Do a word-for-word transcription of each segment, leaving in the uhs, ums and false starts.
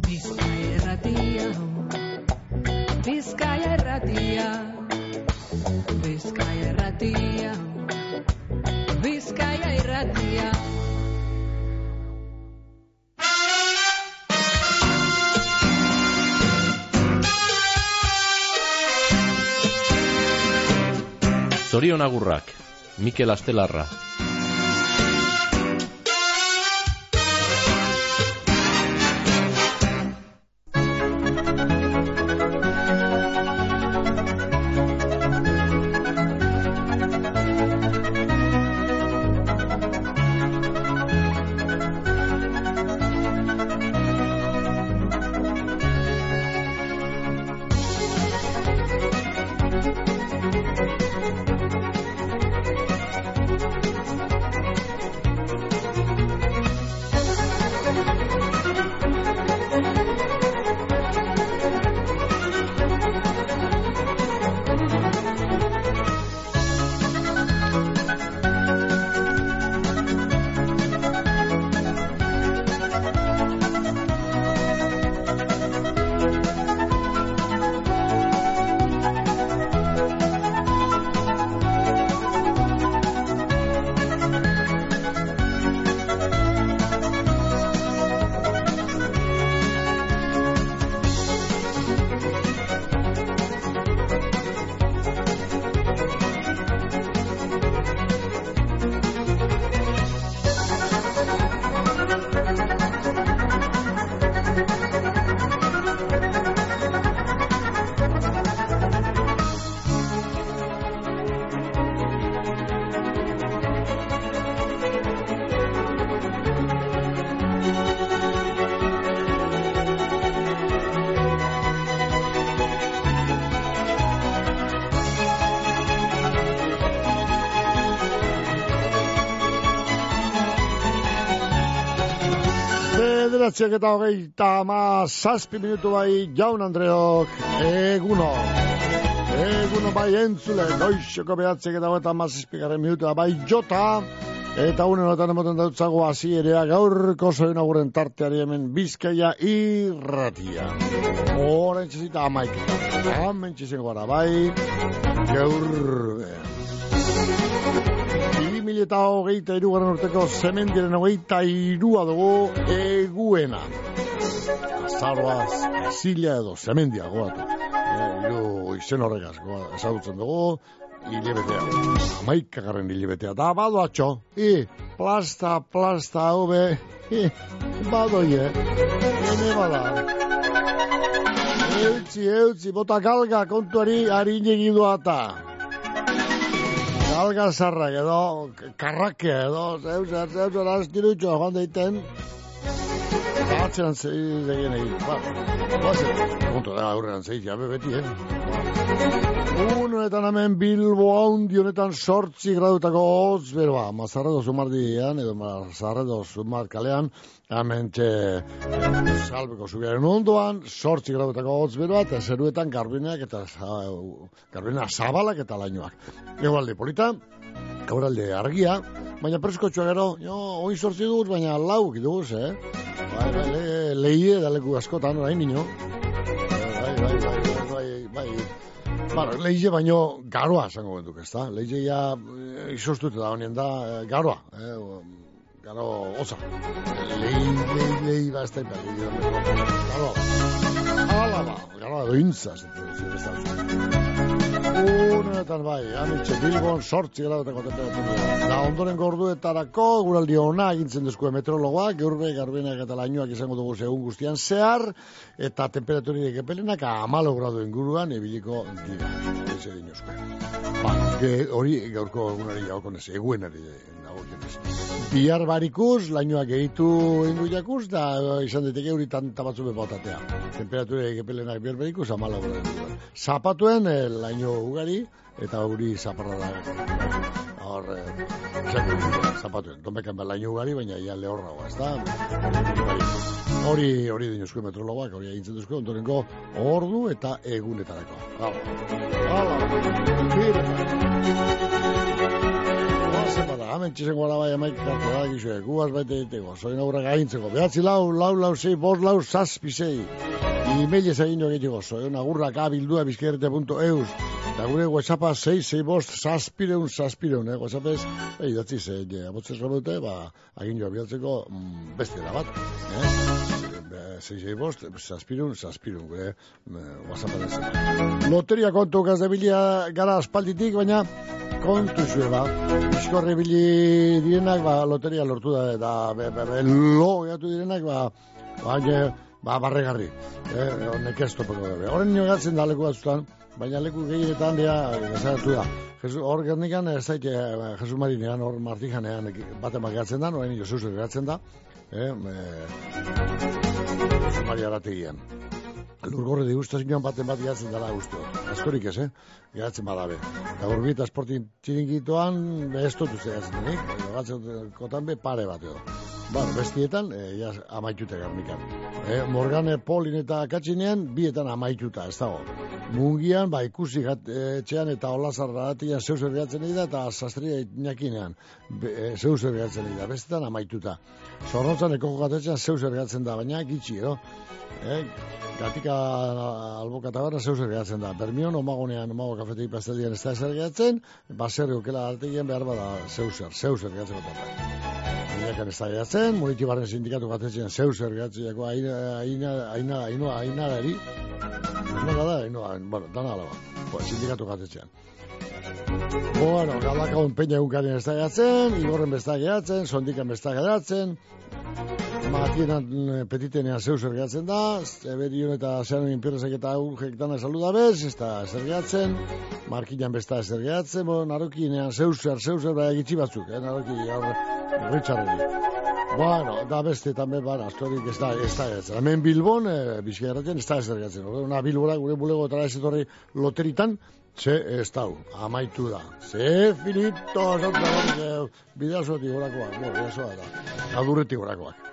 Bizkaia irratia, Bizkaia irratia, Bizkaia irratia, Bizkaia irratia. Zorion agurrak, Mikel Astelarra. Bederatziak eta hogeita ama zazpi minutu bai jaun Andreok, eguno. Eguno bai entzule, goixoko behatziak eta hogeita ama zazpikaren minutua bai jota. Eta unen honetan emoten dautzago hasierea gaurko zoen aguren tarteari hemen Bizkaia irratia. Horen txezita amaik. Hemen txezen gara bai, gaur... Mil eta hogeita irugarren urteko zemendiren hogeita irua dugu eguena. Azaroaz, zila edo zemendia goatu. Iru izen horregaz ezagutzen dugu, hilebetea. Amaikagarren hilebetea. Da bado atxo, i, plasta, plasta, hobe, i, badoie, ene bada. Eutzi, eutzi, bota galga kontuari harinegidua eta. Galga zarrak edo, karrakia edo, zeus, zeus, zeus, aztirutxoa joan deiten. Batzeran zei degien egin. Ba, bazen, kontu da aurrean zei, jabe beti, eh? Unetan hemen Bilbo haundi honetan sortzi gradutako hotz, bero ba, Mazarredo Zumardian, edo Mazarredo Zumar kalean, hemen txe salbeko zubiaren ondoan, sortzi gradutako hotz bero bat, eta zeruetan garbineak eta garbina zabalak eta lainoak. Egualde polita, gauralde argia, baina preskotxoa gero, jo, oin sortzi dut, baina lauk duguz, eh? Bai, bai, le, leie da leku askotan, orain nino. Bai, bai, bai, bai, bai, bai. Bara, lehize baino garoa zango bentuk, ez da? Lehize ja izostute da honien da garoa, eh? Garo oza. Lehi, lehi, lehi, ba, ez da ipa, lehi, garoa. Hala ba, garoa dointza, ez da. Unetan bai, amitxe Bilbon sortzi gradutako temperatura. Da ondoren gorduetarako guraldi ona egintzen duzkue meteorologoak, geurbe garbinak eta lainoak izango dugu segun guztian zehar, eta temperaturik epelenak amalo gradu inguruan ebiliko dira. Eze dinozkue. Ba, hori gaurko egunari jaukonez, eguenari dagokionez. Bihar barikuz, lainoak egitu ingu jakuz, da izan diteke hori tanta batzu bepotatea. Temperaturik epelenak bihar barikuz, amalo gradu inguruan. Zapatuen, eh, laino ugari, eta hori zaparra da. Hor, eh, zapatuen. Donbekan laino ugari, baina ia lehorra ez da? Hori, hori dinozko metrologoak, hori egintzen duzko, ondorengo ordu eta egunetarako. Hala. Hala. Bira. Hala. eta hemen txisen gora bai amaik kartu da gizue, gubaz baita egiteko, zoin aurra gaintzeko, behatzi lau, lau, lau, zei, bost, lau, zazpi, zei, e-mailez egin jo egiteko, zoin agurrak abildua bizkerrete punto eus, eta gure whatsappa zei, zei, bost, zazpireun, zazpireun, eh, whatsappez, eh, idatzi zei, abotzez rabute, ba, agin joa bialtzeko mm, beste da bat, eh, zei, zei, bost, zazpireun, zazpireun, gure, whatsappa dezen. Loteria kontu gazdebilia gara aspalditik, baina kontu zue, ba, bizkorre bili direnak, ba, loteria lortu da, eta be, be, be, lo gatu direnak, ba, ba, ba barregarri, eh, nekez topeko dabe. Horren nio gatzen da leku batzutan, baina leku gehienetan dira gazaratu da. Hor gernikan, ez daite, Jesu Marinean, hor Martijanean, bat emak gatzen da, noen nio zuzur gatzen da, eh, Jesu Maria arategian. Lurgorre digustazioan baten bat gehatzen dela guztu. Askorik ez, eh? Gehatzen badabe. Eta gurbita esportin txiringitoan ez dut uste gehatzen denik. Gehatzen kotan be pare bat edo. Bueno, bestietan, eh, ja, amaitute garnikan. Eh, Morgane Polin eta Katxinean, bietan amaituta, ez dago. Mungian, ba, ikusi gat, etxean eta olazarra atian zeu zer gehatzen da, eta sastria inakinean e, zeu zer gehatzen da, bestetan amaituta. Zorrotzan ekoko gatetxean zeu zer gehatzen da, baina gitxi, edo. Eh, Gatika alboka taberna zeu zer gehatzen da. Bermion, omagonean, omago kafetegi pasteldian ez da ezer gehatzen, baserri okela artegian behar bada zeu zer, zeu zer gehatzen da. Minekan ez da gehatzen, Munitibarren sindikatu gatetxean zeu zer gehatzen, aina, aina, aina, aina, aina, eri. Nola da, aina, bueno, dana alaba, pues, sindikatu gatetxean. Bueno, galakaun peina egunkarien ez da gehatzen, igorren besta gehatzen, sondikan besta gehatzen, Matienan petitenean zeu zer gehatzen da, Eberion eta Zeran inpirrezak eta aurrek dana saludabez, ez da zer gehatzen, Markinan besta zer gehatzen, bon, Narokinean zeu zer, zeu zer, bai egitzi batzuk, eh, Naroki, Richardi. Bueno, da beste també, bara, astorik ez da, ez da gehatzen. Hemen Bilbon, eh, Bizkaia-erraten, ez da zer gehatzen. Una Bilbora, gure bulego eta ezetorri loteritan, ze ez dau, amaitu da. Ze finito, zautzen, bidazotik horakoak, bueno, bidazoa da, adurretik horakoak.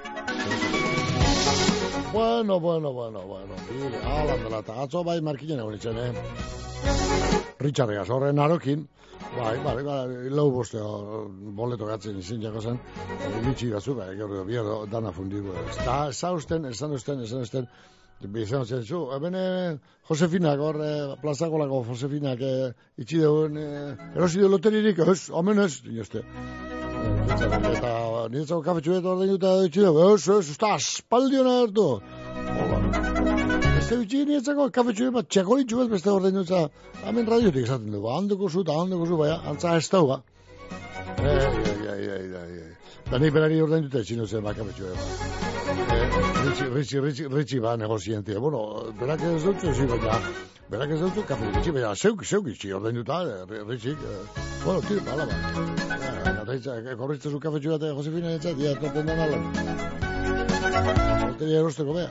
Bueno, bueno, bueno, bueno, bide, alan dela, eta atzo bai markinen egon itzen, eh? Richarregaz, horren Narokin, bai, bai, bai, lau boste boleto gatzen izin jako zen, mitxi batzu, bai, gero, bierdo, dana fundigu. Eta, zausten, esan usten, esan usten, bizan zen, zu, ebene, Josefinak, hor, plazakolako Josefinak, itxi deuen, erosi de loteririk, ez, omen ez, inozte. Eta, niretzako kafetxueta ordein duta itxi deuen, ez, ez, ez, aspaldiona hartu. Beste bitxi niretzako kafetxueta, txekolitxu ez beste ordein duta, hemen radiotik esaten dugu, handeko zu, eta handeko zu, baina, antza ez dau, ba. Ei, ei, ei, ei, ei, ei. Da nik berari ordein dute etxino zen, ba, kafetxueta. Ritxi, ritxi, ritxi, ritxi, ba, negozientia. Bueno, berak ez dutzu, zi, baina, berak ez dutzu, kafe ritxi, baina, zeuk, zeuk itxi, ordein duta, ritxik. Bueno, tira, bala, ba. Korritza zu kafe txuate, Josefina, etxat, ia, torten dan ala. Loteria erosteko, bea.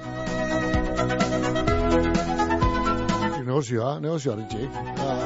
Negozioa, negozioa, ritxik.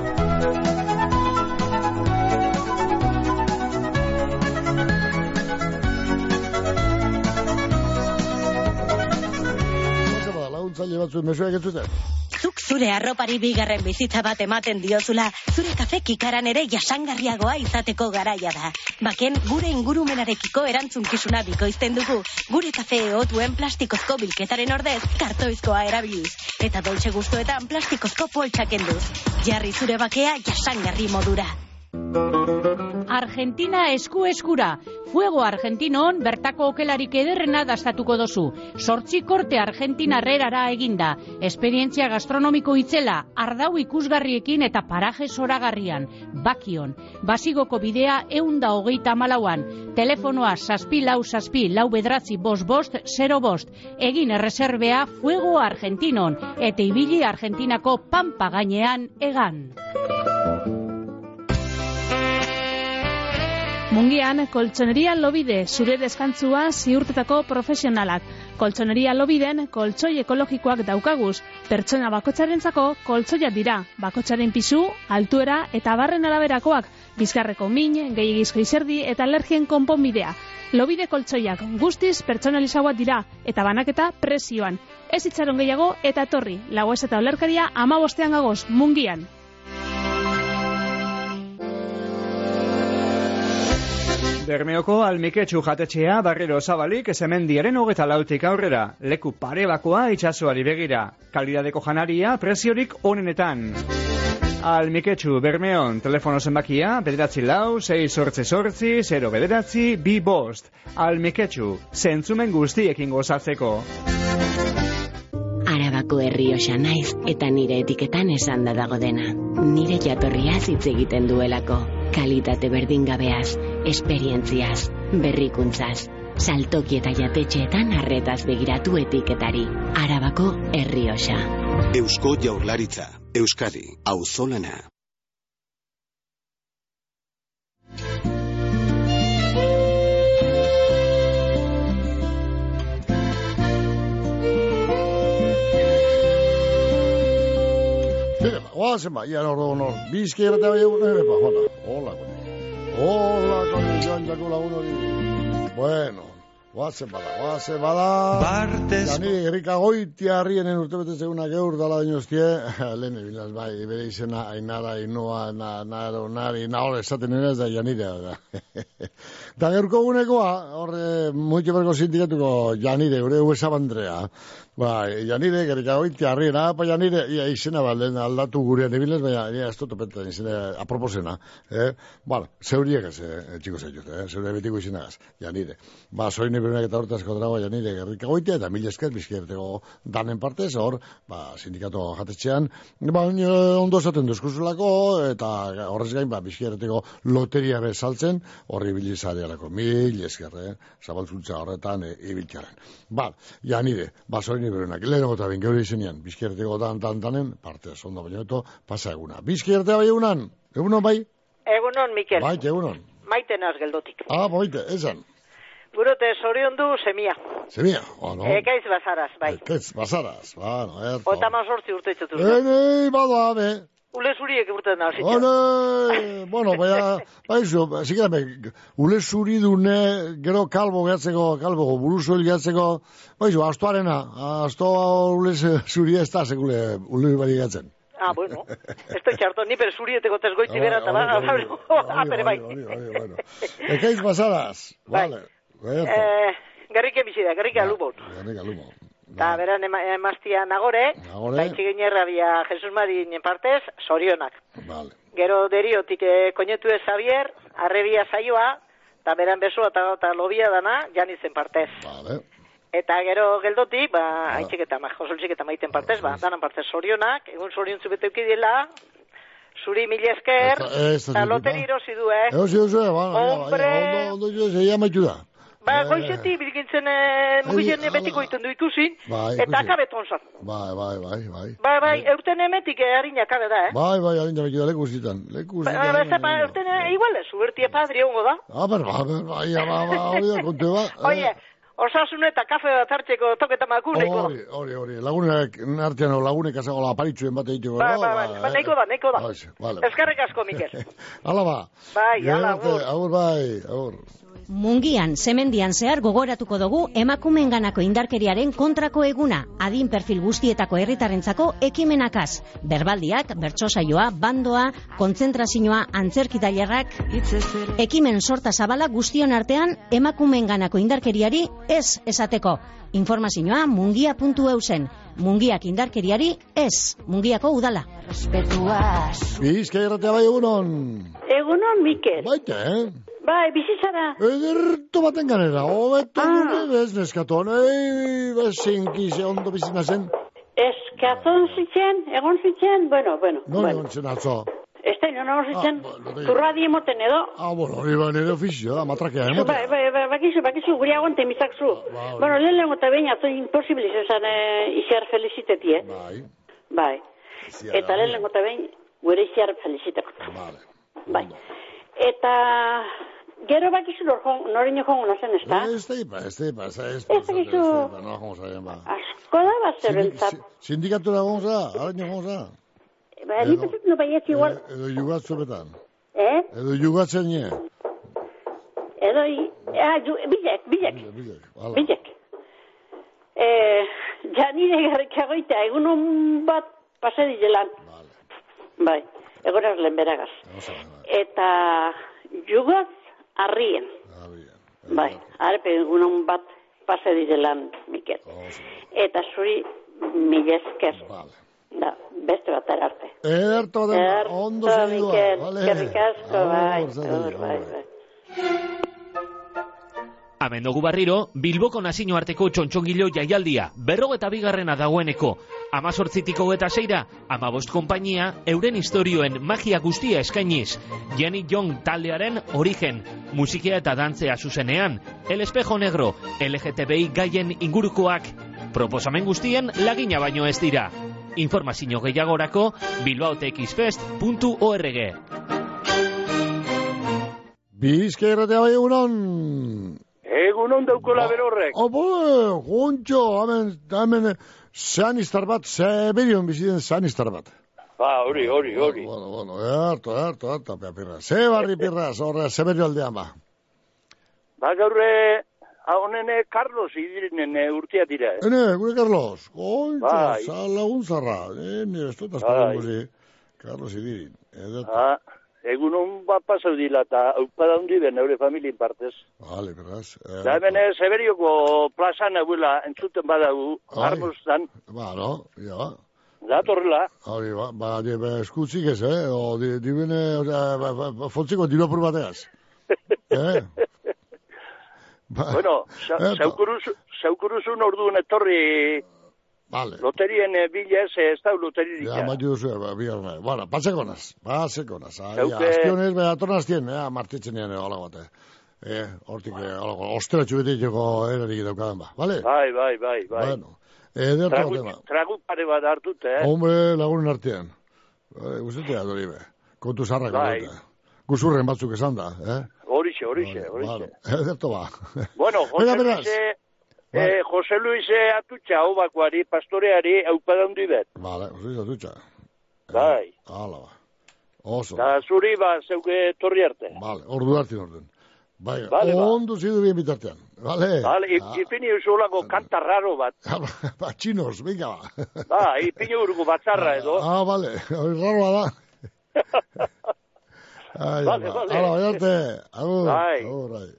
Zaila batzu, mesuak entzuten. Zuk zure arropari bigarren bizitza bat ematen diozula, zure kafe kikaran ere jasangarriagoa izateko garaia da. Baken, gure ingurumenarekiko erantzunkizuna bikoizten dugu, gure kafe eotuen plastikozko bilketaren ordez, kartoizkoa erabiliz. Eta doltxe gustuetan plastikozko poltsak enduz. Jarri zure bakea jasangarri modura. Argentina esku eskura. Fuego Argentinon bertako okelarik ederrena dastatuko dozu. Sortzi korte Argentinarrerara eginda. Esperientzia gastronomiko itzela, ardau ikusgarriekin eta paraje zoragarrian. Bakion. Basigoko bidea eunda hogeita malauan. Telefonoa saspi lau saspi lau bedratzi bost bost zero bost. Egin erreserbea Fuego Argentinon. Eta ibili Argentinako pampa gainean egan. Mungian, Koltsoneria Lobide, zure deskantzua ziurtetako profesionalak. Koltsoneria Lobiden, koltsoi ekologikoak daukaguz. Pertsona bakotxarentzako koltsoiak dira. Bakotxaren pisu, altuera eta barren araberakoak. Bizkarreko min, gehiagizko izerdi eta alergien konponbidea. Lobide koltsoiak guztiz pertsonalizauak dira eta banaketa prezioan. Ez itxaron gehiago eta etorri. Lagoez eta olerkaria hamabostean gagoz, Mungian. Bermeoko Almiketxu jatetxea barriro zabalik ezemendiaren hogeta lautik aurrera. Leku pare bakoa itxasoari begira. Kalidadeko janaria preziorik onenetan. Almiketxu Bermeon telefono zenbakia bederatzi lau, sei sortzi sortzi, zero bederatzi, bi bost. Almiketxu, zentzumen guztiekin gozatzeko. Arabako Errioxa naiz eta nire etiketan esanda dago dena. Nire jatorriaz hitz egiten duelako. Kalitate berdingabeaz, esperientziaz, berrikuntzaz. Saltoki eta jatetxeetan arretaz begiratu etiketari. Arabako Errioxa. Eusko Jaurlaritza. Euskadi. Auzolana. Oazen ba, ian hor honor, bizki errata bai egun ere, pa, hola, hola, hola, koni, joan jako lagun hori. Bueno, oazen bada, oazen bada, jani, errika goitia harrienen urtebete zegunak eur dala dinostie, lehen ebilaz bai, bere izena, ainara, inoa, naro, nari, nahore, esaten ere ez da janire, da. Eta gerko gunekoa, horre, muitxe berko sindikatuko janire, gure uesabandrea. Ba, janire, gerika goitia harriena, pa janire, ia izena balden aldatu gurean ebilez, baina, ia, ez dut opetan izena, aproposena, eh? Bueno, zeuriek ez, eh, txiko zaitut, eh? Zeuriek betiko izenagaz, janire. Ba, soine berunak eta hortazko dragoa janire, gerika goitia, eta mil esker, bizkierteko danen partez, hor, ba, sindikato jatetxean, ba, ondo esaten duzkuzulako, eta horrez gain, ba, bizkierteko loteria bezaltzen, horri bilizadearako, mil esker, eh? Zabaltzuntza horretan, e, ibiltxaren. Ba, janire, ba, soine berunak, lehenko eta ben geure izenean, bizkierteko dan, dan, danen, parte, zondo baino eto, pasa eguna. Bizkiertea bai egunan, egunon bai? Egunon, Mikel. Bai, egunon. Maite naz geldotik. Ah, maite, esan. Gurote, sorion du semia. Semia, bueno. Ekaiz bazaraz, bai. Ekaiz bazaraz, bueno, erto. Otama sortzi urte itzutu. Enei, badoa, be. Ule zuriek urte da, zitzen. Ole, bueno, baina, baizu, zikera, ule zuri dune, gero kalbo gehatzeko, kalbo buruzuel gehatzeko, baizu, astoarena, asto ule zuri ez da, sekule, ule bari gehatzen. Ah, bueno, esto txarto, ni per zurieteko tezgoitzi bera, eta ba, apere bai. Ekaiz bazaraz, vale. Garrike bizida, garrike alubon. Garrike alubon. Eta beran emaztia nagore, baitzi ginerra bia Jesus Marinen partez, sorionak. Vale. Gero deriotik eh, koñetu ez Javier, arrebia saioa, eta beran besoa eta lobia dana, janitzen partez. Vale. Eta gero geldotik, ba, haitxik eta josoltzik eta maiten partez, ba, danan partez sorionak, egun soriontzu bete ukidiela, zuri mil esker, eta loteri erosi du, eh? Erosi du, eh? Hombre! Ondo, ondo, zeia maitu da. Ba, goizeti, bilgintzen mugizen betiko iten du ikusin, eta akabeton zan. Bai, bai, bai, bai. Bai, bai, eurten emetik harina akabe da, eh? Bai, bai, harina bekido, leku zitan, leku zitan. Ba, ba, eurten igual, zubertie padri hongo da. Ah, ber, ba, ber, bai, ba, ba, hori da, kontu ba. Oie, osasun eta kafe bat hartzeko toketa makuneko. Hori, hori, hori, lagunek, nartean lagunek azago la paritzuen bat egiteko. Ba, ba, ba, ba, neiko da, neiko da. Eskarrik asko, Mikel. Ala ba. Bai, ala, agur. Agur, bai, agur. Mungian, semendian zehar gogoratuko dugu emakumeenganako indarkeriaren kontrako eguna, adin perfil guztietako herritarrentzako ekimenakaz. Berbaldiak, bertsosaioa, bandoa, kontzentrazioa, antzerkitailerrak, ekimen sorta zabala guztion artean emakumeenganako indarkeriari ez esateko. Informazioa mungia puntu eusen. Mungiak indarkeriari ez. Mungiako udala. Bizka irratea bai egunon. Egunon, Mikel. Baite, eh? Bai, bizitzara. Ederto baten ganera, hobeto gure bez neskaton, ei, bezinkize ondo bizina zen. Eskaton zitzen, egon zitzen, bueno, bueno. Non egon zen atzo? Ez da, non zitzen, zurradi emoten edo. Ah, bueno, hori ba nire ofizio da, matrakea emoten. Bai, bai, bai, bakizu, bakizu, guri aguante emizak zu. Bueno, lehen lehen gota behin, atzo imposibiliz esan iziar feliciteti, eh? Bai. Bai. Eta lehen lehen gota behin, gure iziar feliciteko. Vale. Bai. Eta... Gero bakizu noreño jongo nazen, ez da? Ez da ipa, ez da ipa, ez da ipa. Ez bakizu... No, jongo zaien, ba. Asko da, bat zerrentzat. Sindikatura jongo za, araño jongo za. Ba, ni petet no baietz igual. Edo jugatzu betan. Eh? Edo jugatzen nie. Edo, ah, bilek, bilek. Bilek, bilek. Eh, janire garrikagoita, egunon bat pasadizelan. Bai, egon erlen beragaz. Eta... Jugaz, Arrien. Bai, arepe egunon bat pase direlan, Mikel. Eta zuri mila esker. Da, beste bat erarte. Ederto den, ondo segidua. Mikel, eskerrik asko, bai, bai, bai. Hemen dugu barriro, Bilboko nazio arteko txontxongilo jaialdia, berrogeta bigarrena dagoeneko, amazortzitik hogeta seira, amabost konpainia, euren historioen magia guztia eskainiz, Janet Young taldearen origen, musikia eta dantzea zuzenean, El Espejo Negro, L G T B I gaien ingurukoak, proposamen guztien lagina baino ez dira. Informazio gehiagorako bilbaotexfest puntu org. Bizkaia irratia bai egunon. Egunon daukola berorrek. Opo, juntxo, hemen, hemen, zanistar bat, Zeberion biziden zanistar bat. Ba, hori, hori, hori. Bueno, bueno, harto, harto, harto, pirra. Ze barri pirra, zorra, Zeberio aldean ba. Ba, gaurre, honene Carlos idirinen urtea dira, eh? Ene, gure Carlos, gontxo, zal lagun zarra. Ene, ez dut azparan guzi, Carlos idirin. Ah, egunon bat pasau dila, eta aupada hundi ben, eure familien partez. Vale, beraz. Da hemen Zeberioko plazan abuela entzuten badagu, armuztan. Ba, no, ja ba. Da torrela. Hori, ba, ba, eskutzik ez, eh? O, di, di bene, fontziko diropur bateaz. Eh? Bueno, zaukuruzun orduan etorri... Vale. Loterien bila ez, ez da loteririk. Ja, maitu duzu, bigarna. Bueno, pasekonaz, pasekonaz. Aztionez, beha tornaztien, eh, martitzen nien, hola bate. Eh, hortik, ostera txubeteteko erarik daukadan ba, vale? Bai, bai, bai, bai. Bueno, edertu batema. Tragu pare bat hartut, eh? Hombre, lagunen artean. Guzetea, dori be. Kontu zarrak, bai. Guzurren batzuk esan da, eh? Horixe, horixe, horixe. Edertu ba. Bueno, Jose Luise... Eh, Jose Luise atutxa, obakoari, pastoreari, aupada hundi bet. Vale, Jose Luise atutxa. Bai. Hala ba. Oso. Da zuri ba, zeuke torri arte. Vale, ordu hartin orden. Bai, vale, ondo ba. Zidu bien bitartean. Vale. Vale, ah. Ipini usulako kanta raro bat. Ba, txinos, venga ba. Ba, ipini urgu batzarra edo. Ah, vale, hori raro da. Ai, vale, vale. Hala, baiarte. Agur. Bai. Agur, bai.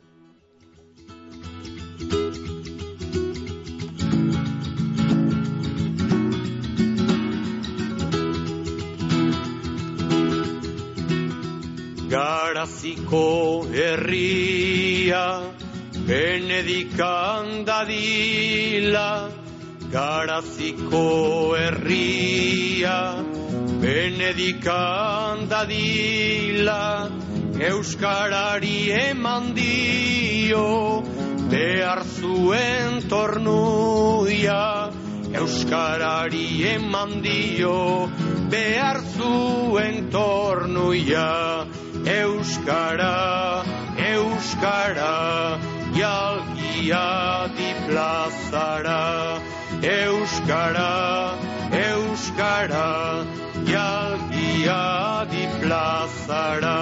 Garaziko herria benedikan dadila, Garaziko herria benedikan dadila, Euskarari eman dio behar zuen tornuia, Euskarari eman dio behar zuen tornuia. Euskara, Euskara, jalgia di plazara. Euskara, Euskara, jalgia di plazara.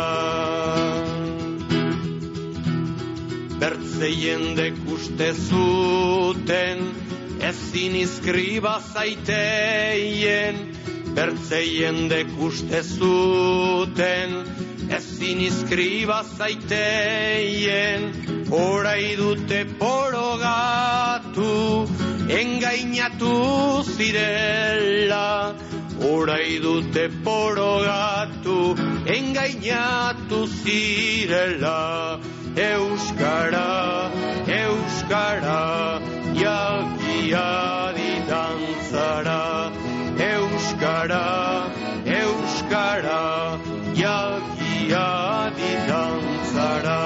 Bertze jendek uste zuten, ezin izkriba zaiteien. Bertze jendek uste zuten, ezin izkriba zaiteien, orai dute porogatu, engainatu zirela. Orai dute porogatu, engainatu zirela. Euskara, Euskara, jalgia di dantzara. Euskara, Euskara, jalgia di dantzara.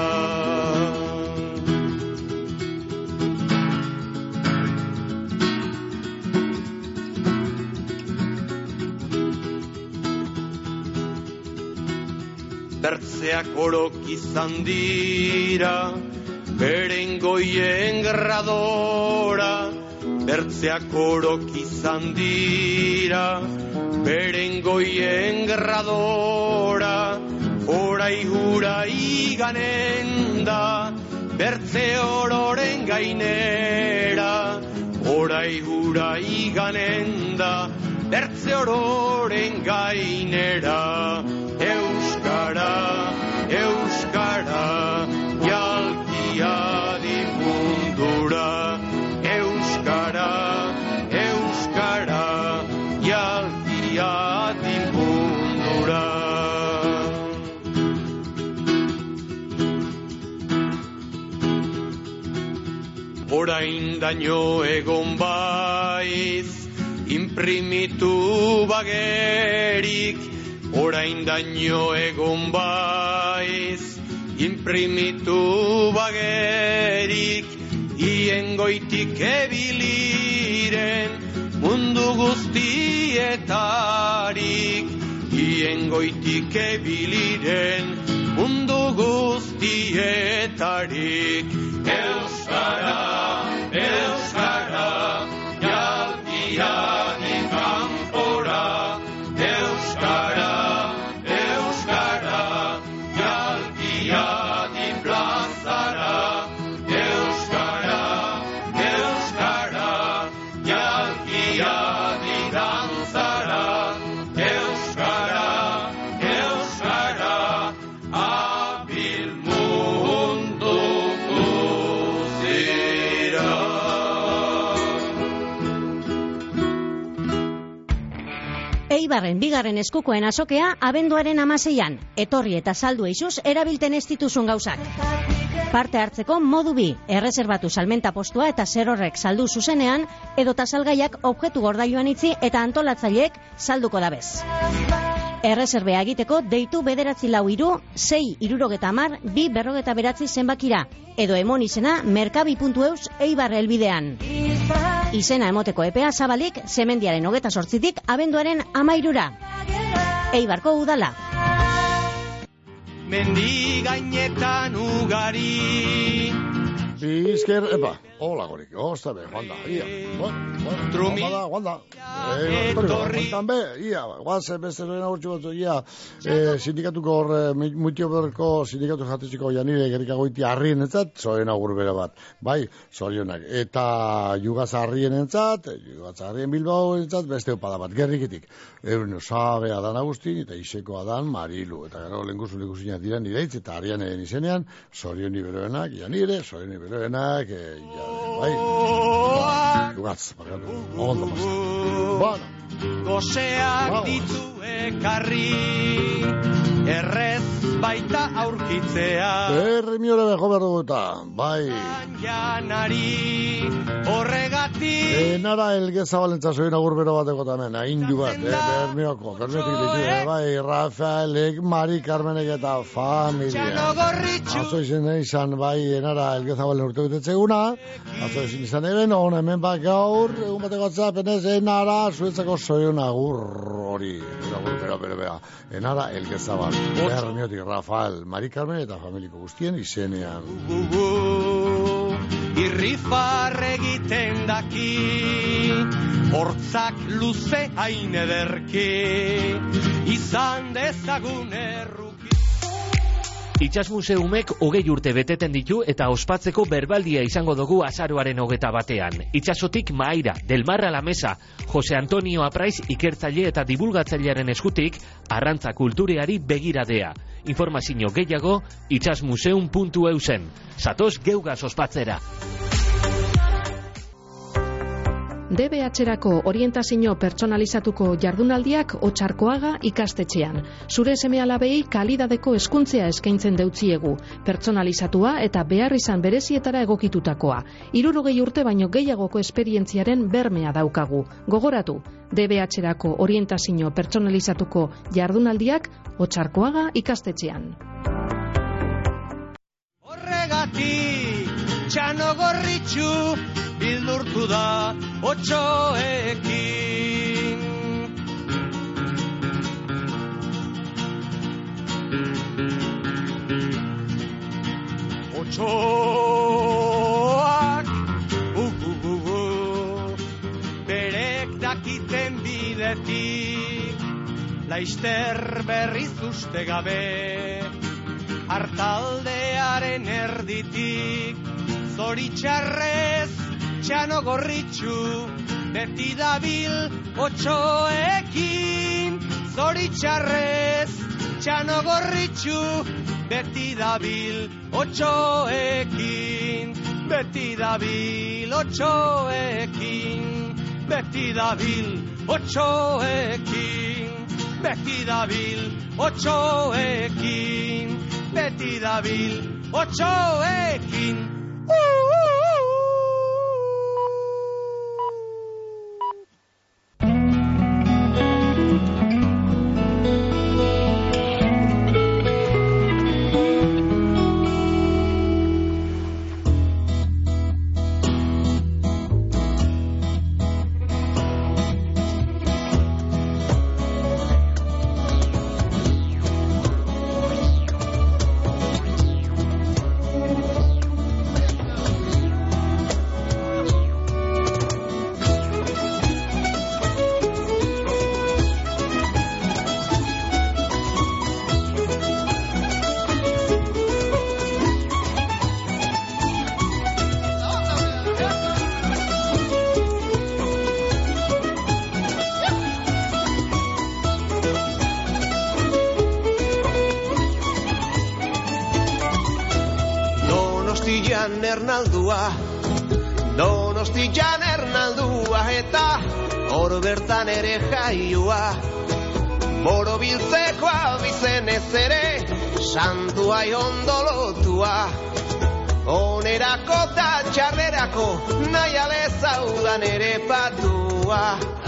Bertzeak orok izan dira, beren goien gradora. Bertzeak orok izan dira, beren goien gradora. Orai hura iganen da, bertze ororen gainera. Orai hura iganen da, bertze ororen gainera. Euskara, Euskara, orain daño egon baiz, imprimitu bagerik, orain daño egon baiz, imprimitu bagerik, iengoitik ebiliren mundu guztietarik, iengoitik ebiliren mundu guztietarik. Euskara, Euskara, jaldiatik kanpora, Euskara, Euskara, jaldiatik plazara, Euskara, Euskara, jaldiatik dantzara, Euskara, Euskara, abil mundu guztira. Eibarren bigarren eskukoen azokea abenduaren amaseian. Etorri eta saldu eixuz erabilten ez dituzun gauzak. Parte hartzeko modu bi, erreserbatu salmenta postua eta zer horrek saldu zuzenean, edota salgaiak objektu gordailuan itzi eta antolatzaileek salduko dabez. Erreserbea egiteko deitu bederatzi lau iru, sei irurogeta amar, bi berrogeta beratzi zenbakira, edo emon izena merkabi puntu eus Eibar helbidean. Izena emoteko epea zabalik, Semendiaren hogeta sortzitik abenduaren amairura. Eibarko udala. Mendi gainetan ugari, Bizker, epa, hola gorik, osta be, guanda, ia, guanda, guanda, guanda, guantan be, ia, guazen beste lehen aurtsu batzu, ia, sindikatuko hor, mutio berko sindikatu jatetxiko janire gerikagoiti harrien entzat, zoen agur bere bat, bai, zorionak, eta jugaz harrien entzat, jugaz harrien Bilbao entzat, beste opada bat, gerriketik, euren osabea dan Agustin, eta isekoa dan Marilu, eta gero lenguzu lekusinak dira nireitz, eta harrianen izenean, zorioni beroenak, janire, zorioni beroenak, Berenak, eh, ya, bai, jugatz, bakatu, ondo pasa. Bueno. Goseak ditu ekarri, errez baita aurkitzea. Berri miore bejo behar dugu eta, bai. Janari, horregatik. Enara elgezabalen txasoin agur bero bateko tamen, aindu bat, eh, bermioko, bermiotik ditu, bai, Rafaelek, Mari Carmenek eta familia. Atzo izan izan, bai, enara elgezabalen urte betetzeguna, atzo izan eben, hon hemen bat gaur, egun bateko atzapenez, enara, zuetzako zoion agur hori, agur bero, bero, bero, enara elgezabal, bermiotik, Rafael, Mari Carmen eta familiko guztien izenean. Irrifar egiten daki, hortzak luze hain ederki, izan dezagun erruki. Itsas Museumek hogei urte beteten ditu eta ospatzeko berbaldia izango dugu azaroaren hogeta batean. Itsasotik Mahaira, del Mar a la Mesa, Jose Antonio Apraiz ikertzaile eta divulgatzailearen eskutik arrantza kultureari begiradea. Informazio gehiago itsasmuseum puntu eusen. Zatoz geugaz ospatzera. D B H-erako orientazio pertsonalizatuko jardunaldiak Otxarkoaga ikastetxean. Zure seme-alabei kalidadeko hezkuntzea eskaintzen deutziegu, pertsonalizatua eta behar izan berezietara egokitutakoa. Hirurogei urte baino gehiagoko esperientziaren bermea daukagu. Gogoratu, D B H-erako orientazio pertsonalizatuko jardunaldiak Otxarkoaga ikastetxean. Horregatik, txano gorritxu, bildurtu da otxoekin. Otxoak, uh, uh, uh, uh, berek dakiten bidetik, laister berriz uste gabe, hartaldearen erditik, zoritxarrez, txano gorritxu, beti dabil otxoekin. Zoritxarrez, txano gorritxu, beti dabil otxoekin. Beti dabil otxoekin, beti dabil otxoekin. Beti dabil otxoekin, beti dabil otxoekin. Uh, uh, uh. Ronaldua, Donostian Ernaldua, eta hor bertan ere jaioa. Borobiltzeko abizenez ere, santua ondo lotua. Onerako eta txarrerako, nahi alezaudan ere patua.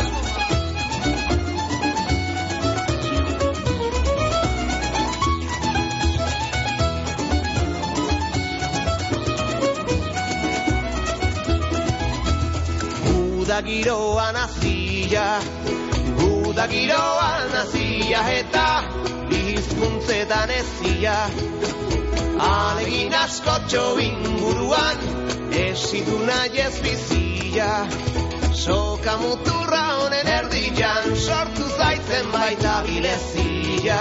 Guda giroan azia, guda giroan azia, eta bizkuntzetan ezia. Alegin askotxo inguruan, esitu nahi ez bizia. Soka muturra honen erdian, sortu zaitzen baita bilezia.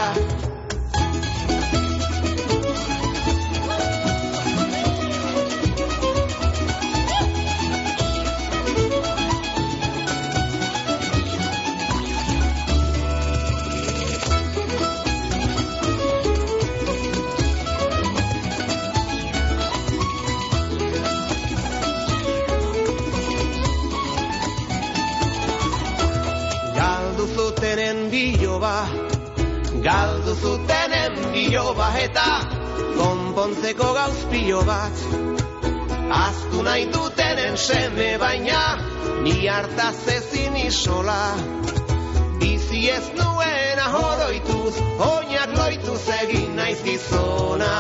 Galdu zutenen biloba eta konpontzeko gauzpilo bat. Aztu nahi dutenen seme baina ni hartaz ezin isola. Bizi ez nuena horoituz, oinak loituz egin naiz gizona.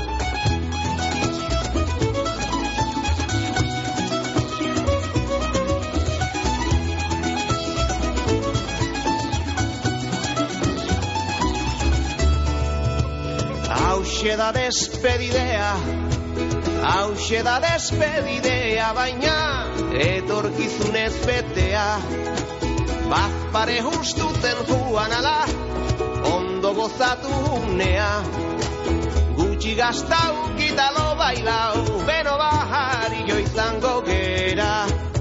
Hauxe da despedidea, hauxe da despedidea, baina etorkizunez betea. Bazpare justuten juan ala, ondo gozatu unea. Gutxi gaztau kitalo bailau, beno bahari jo izango gera.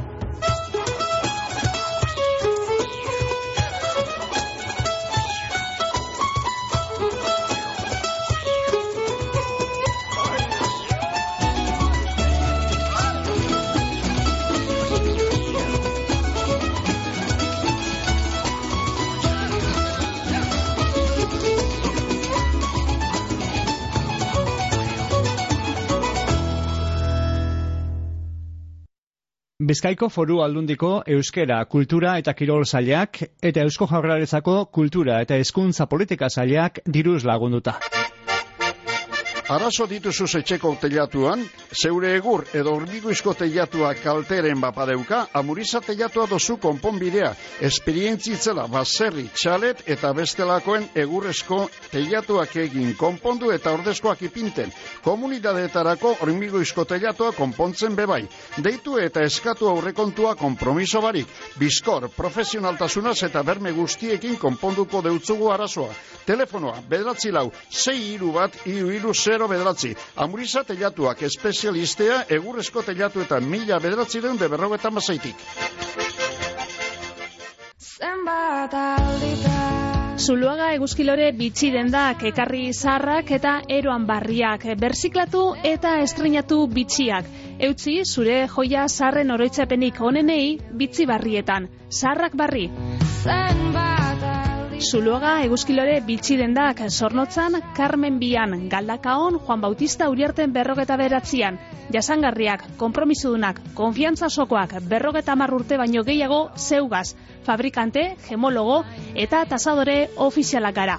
Bizkaiko Foru Aldundiko Euskera, Kultura eta Kirol Sailak eta Eusko Jaurlaritzako Kultura eta Hezkuntza Politika Sailak diruz lagunduta. Arazo dituzu etxeko teilatuan, zeure egur edo hormigoizko teilatua kalteren bapadeuka, Amuriza teilatua dozu konponbidea, esperientzitzela baserri, txalet eta bestelakoen egurrezko teilatuak egin konpondu eta ordezkoak ipinten. Komunidadeetarako hormigoizko teilatua konpontzen bebai. Deitu eta eskatu aurrekontua konpromiso barik. Bizkor, profesionaltasunaz eta berme guztiekin konponduko deutzugu arazoa. Telefonoa, bederatzi lau, sei hiru bat, hiru hiru zero bederatzi. Amuriza teilatuak espezialistea egurrezko teilatuetan mila bederatzi deun de berrogetan bazaitik. Zuluaga eguzkilore bitxi dendak, ekarri zaharrak eta eroan barriak, berziklatu eta estrenatu bitxiak. Eutzi zure joia zaharren oroitzapenik onenei bitxi barrietan. Zaharrak barri. Zuluaga eguzkilore bitxi dendak, Zornotzan, Carmen Bian, Galdakaon, Juan Bautista Uriarten berrogeta beratzian. Jasangarriak, konpromisodunak, konfiantza sokoak, berrogeta hamar urte baino gehiago zeugaz. Fabrikante, gemologo eta tasadore ofizialak gara.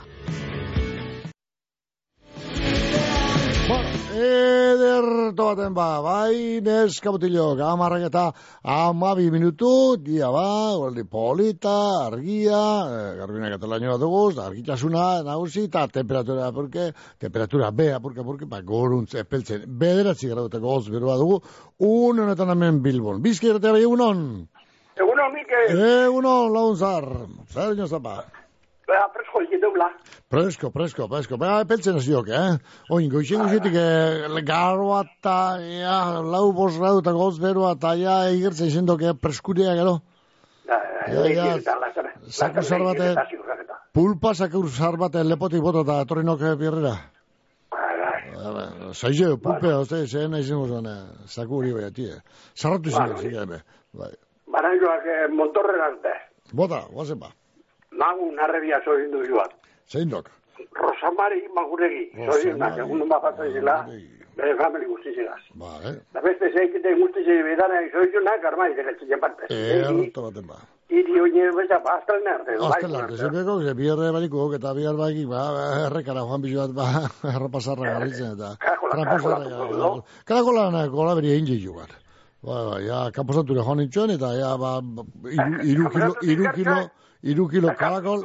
Ederto baten ba, bai, neska botilok, amarrak eta amabi minutu, dia ba, goldi polita, argia, garbinak eta lainoa duguz, argitasuna nagusi, eta temperatura, porque, temperatura bea, porque, porque, ba, goruntz, epeltzen, bederatzi graduteko goz berua dugu, un honetan hemen Bilbon. Bizki erratea bai, egunon? Egunon, Mikel. Egunon, launzar, zer ino zapa? Bea, presko, egin deula. Presko, presko, presko. Bea, epeltzen ez diok, eh? Oin, goixen goxetik, garroa eta, ja, lau bos gradu eta goz berua eta, ja, egertzen izen doke preskuria, gero? Ja, ja, ja, sakur zar bate, pulpa sakur zar bate lepotik bota eta torrinok birrera. Zaizeo, pupea, oste, zehen izango zuen, zaku hori bai atie. Zarratu izango, zigeme. Baranjoak montorren arte. Bota, guazen ba. Nagun arrebia zorin du joan. Zein dok? Rosamari Maguregi, zorin na, segundu mapatza izela, bere famili guztizegaz. Vale. Da beste zeikite guztizegi bedana zorin na, garmai deletzen parte. Erto baten ba. Iri oine beza, aztelen arte. Aztelen arte, zepeko, ze biherre bariko, eta bihar bakik, ba, errekara joan bizu bat, ba, errapasarra garritzen, eta... Karakola. Karakola, kola beria inge joan. Ba, ba, ja, kaposature joan nintzen, eta, ja, ba, iru kilo, iru kilo, iru kilo karakol...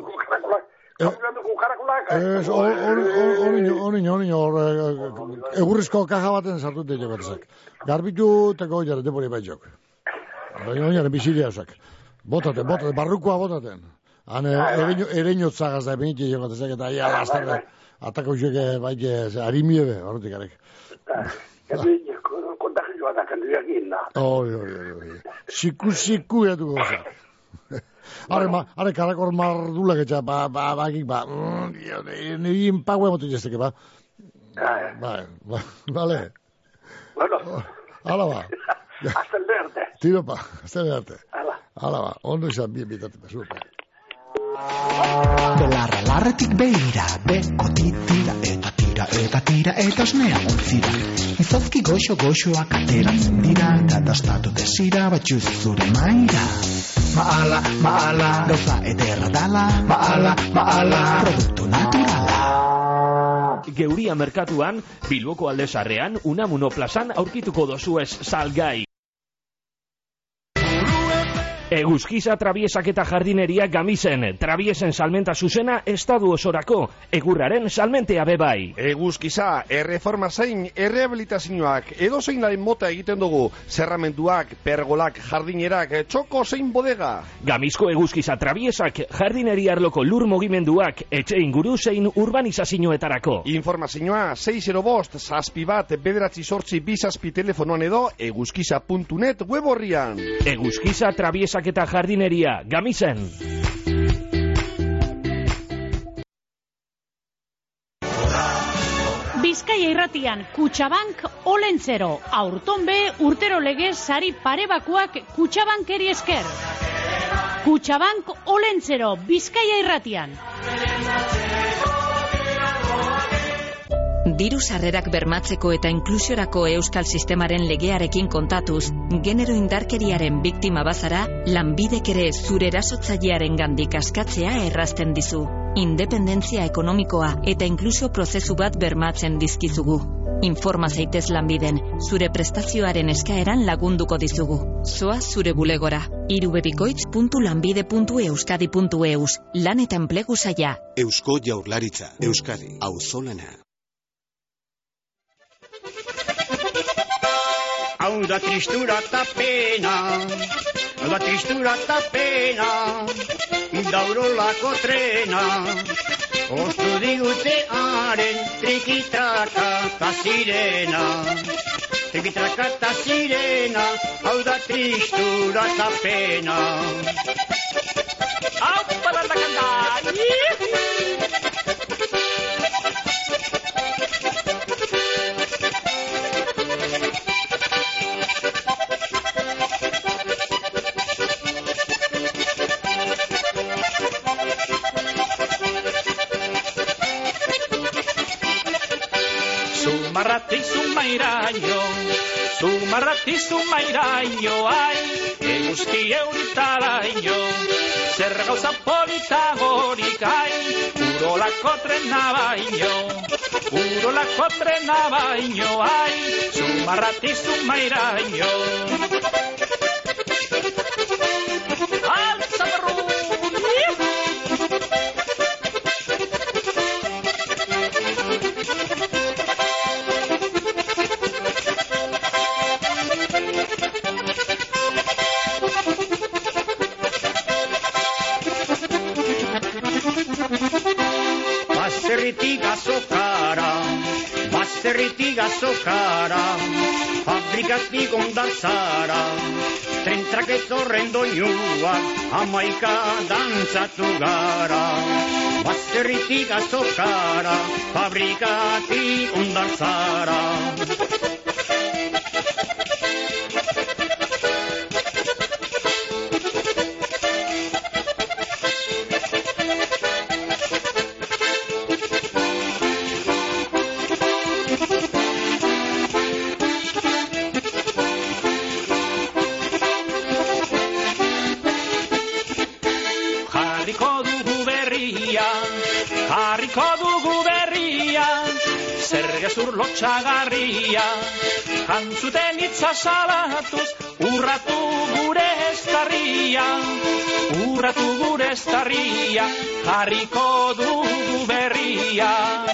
Ez, hori nio, egurrizko kaja baten sartute jo berzak. Garbitu teko oiare, depori baitzok. Baina oinaren biziria osak. Botaten, botaten, barrukoa botaten. Han ereñot zagaz da, benitxe jo batezak, eta ia lastarra. Atako usueke baite, harimiebe, barrutik arek. Kontagioa da, kanduak inda. Oi, oi, oi. Siku, siku edu goza. Are karakor mardulak etxa, ba, ba, bakik, ba, niri inpague motu jazteke, ba. Ba, ba, bale. Bueno. Hala ba. Hasta el verde. Tiro pa, hasta el verde. Hala. Hala ba, ondo izan bien bitate, super. Belarra larretik behira, bekotik tira, eta tira, eta tira, eta osnea ontzira. Izozki goxo-goxoak ateratzen dira, kadastatu desira, batxuz zure maira. Maala, maala, gauza ederra dala, maala, maala, produktu naturala. Geuria merkatuan, Bilboko aldezarrean, Unamuno plazan aurkituko dozuez salgai. Eguzkiza trabiesak eta jardineria Gamisen, trabiesen salmenta zuzena estadu osorako, egurraren salmentea bebai. Eguzkiza, erreforma zein, errehabilitazioak, edo zein laren mota egiten dugu, zerramenduak, pergolak, jardinerak, txoko zein bodega. Gamizko eguzkiza trabiesak, jardineria arloko lur mogimenduak, etxe inguru zein urbanizazioetarako. Informazioa, sei zero bost, zazpi bat, bederatzi sortzi bizazpi telefonoan edo, eguzkiza puntu net web horrian. Eguzkiza trabiesak eta jardineria, Gamisen. Bizkaia irratian, Kutxabank Olentzero, aurton be urtero legez sari parebakoak Kutxabankeri esker. Kutxabank Olentzero, Bizkaia irratian. Diru sarrerak bermatzeko eta inklusiorako euskal sistemaren legearekin kontatuz, genero indarkeriaren biktima bazara, lanbidek ere zure erasotzailearen gandik askatzea errazten dizu. Independentzia ekonomikoa eta inklusio prozesu bat bermatzen dizkizugu. Informa zaitez lanbiden, zure prestazioaren eskaeran lagunduko dizugu. Zoaz zure bulegora. irubebikoitz puntu lanbide puntu euskadi puntu eus. Lan eta enplegu saia. Eusko Jaurlaritza, Euskadi, auzolana. Hau da tristura eta pena, hau da tristura eta pena, daurolako trena, ostu digutearen trikitraka eta sirena, trikitraka eta sirena, hau da tristura eta pena. Hau, para la cantar! Sumarrati sumairaino, sumarrati sumairaino, ai, eguzki euritaraino, zer gauza polita gorik, ai, urolako trena baino, urolako trena baino, ai, sumarrati sumairaino. Alza barru! Baserritik azokara, Baserritik azokara, fabrikatik ondantzara, trentrak etorren doinuak, amaika dantzatu gara. Baserritik azokara, fabrikatik ondantzara. Jarriko dugu berria, zer gezur lotxagarria, jantzuten hitza salatuz, urratu gure estarria, urratu gure estarria, jarriko dugu berria.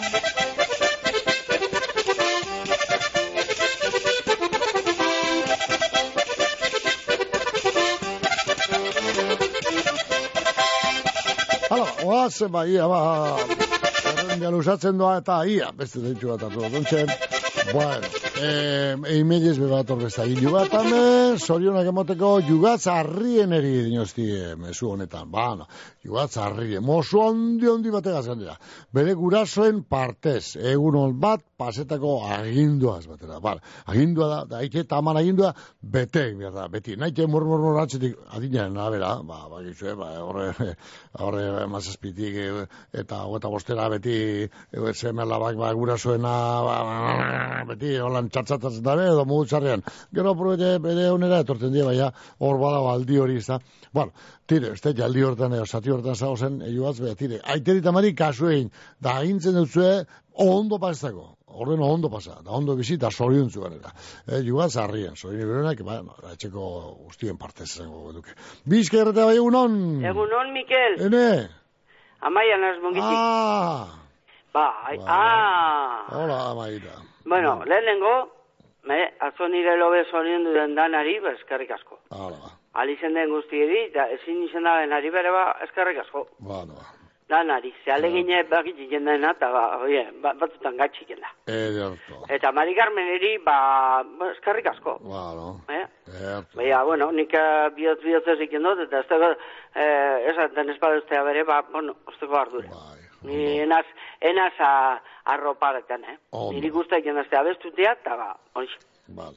Hala, oazen ba, ia, ba, errendia lusatzen doa eta ia, beste deitu bat atu dutzen. Bueno, eh, egin mediz bebat orbesta egin jugat, hemen, zorionak emoteko jugatz arrien eri dinostie, mesu honetan, ba, no, jugatz arrien, mozu handi handi bategaz gandira. Bere gurasoen partez, egun hon bat, pasetako aginduaz batera, bar, agindua da, da, haike taman agindua, betek, berda, beti, naike murmurmur atzetik, adinaren nabera, ba, ba, gizue, ba, horre, horre, mazazpitik, eta eta bostera beti, zemelabak, ba, gurasoena, ba, beti, holan txatzatzen dabe, edo mugutxarrean. Gero probete bere honera etortzen dira, baina hor badago aldi hori izta. Bueno, tire, ez da, aldi hortan, edo, zati hortan zago zen, eguaz, beha, tire, aiteritamarik kasu egin, da agintzen dutzue, ondo pasako. Orden ondo pasa, da ondo bizi, da zorion zuganera. E, Jugaz arrien, zorion berenak, ba, no, etxeko guztien partez zengo duke. Bizka erreta bai, egunon? Egunon, Mikel. Ene? Amaian azmongitik. Ah! Ba, ai, ba. ah! Hola, Amaira. Bueno, no. Lehenengo, me, atzo nire lobe zorion duden danari, ba, eskerrik asko. Hala, ba. Alizen den guztieri, da ezin izan da benari bere, ba, eskerrik asko. Ba, no, ba. Danari, ze alegine bakitzik jendena, eta ba, oie, batzutan gatxik jenda. Ederto. Eta Mari Carmeneri, ba, eskarrik asko. Ba, no. Eh? Ederto. Baina, bueno, nik bihotz bihotz ez ikendot, eta ez dago, eh, esaten espaduztea bere, ba, bueno, ozteko ardure. Bai. Ni enaz, enaz a, arroparetan, eh? Ondo. Niri guzta ikendaztea bestutea, eta ba, horixe. Vale.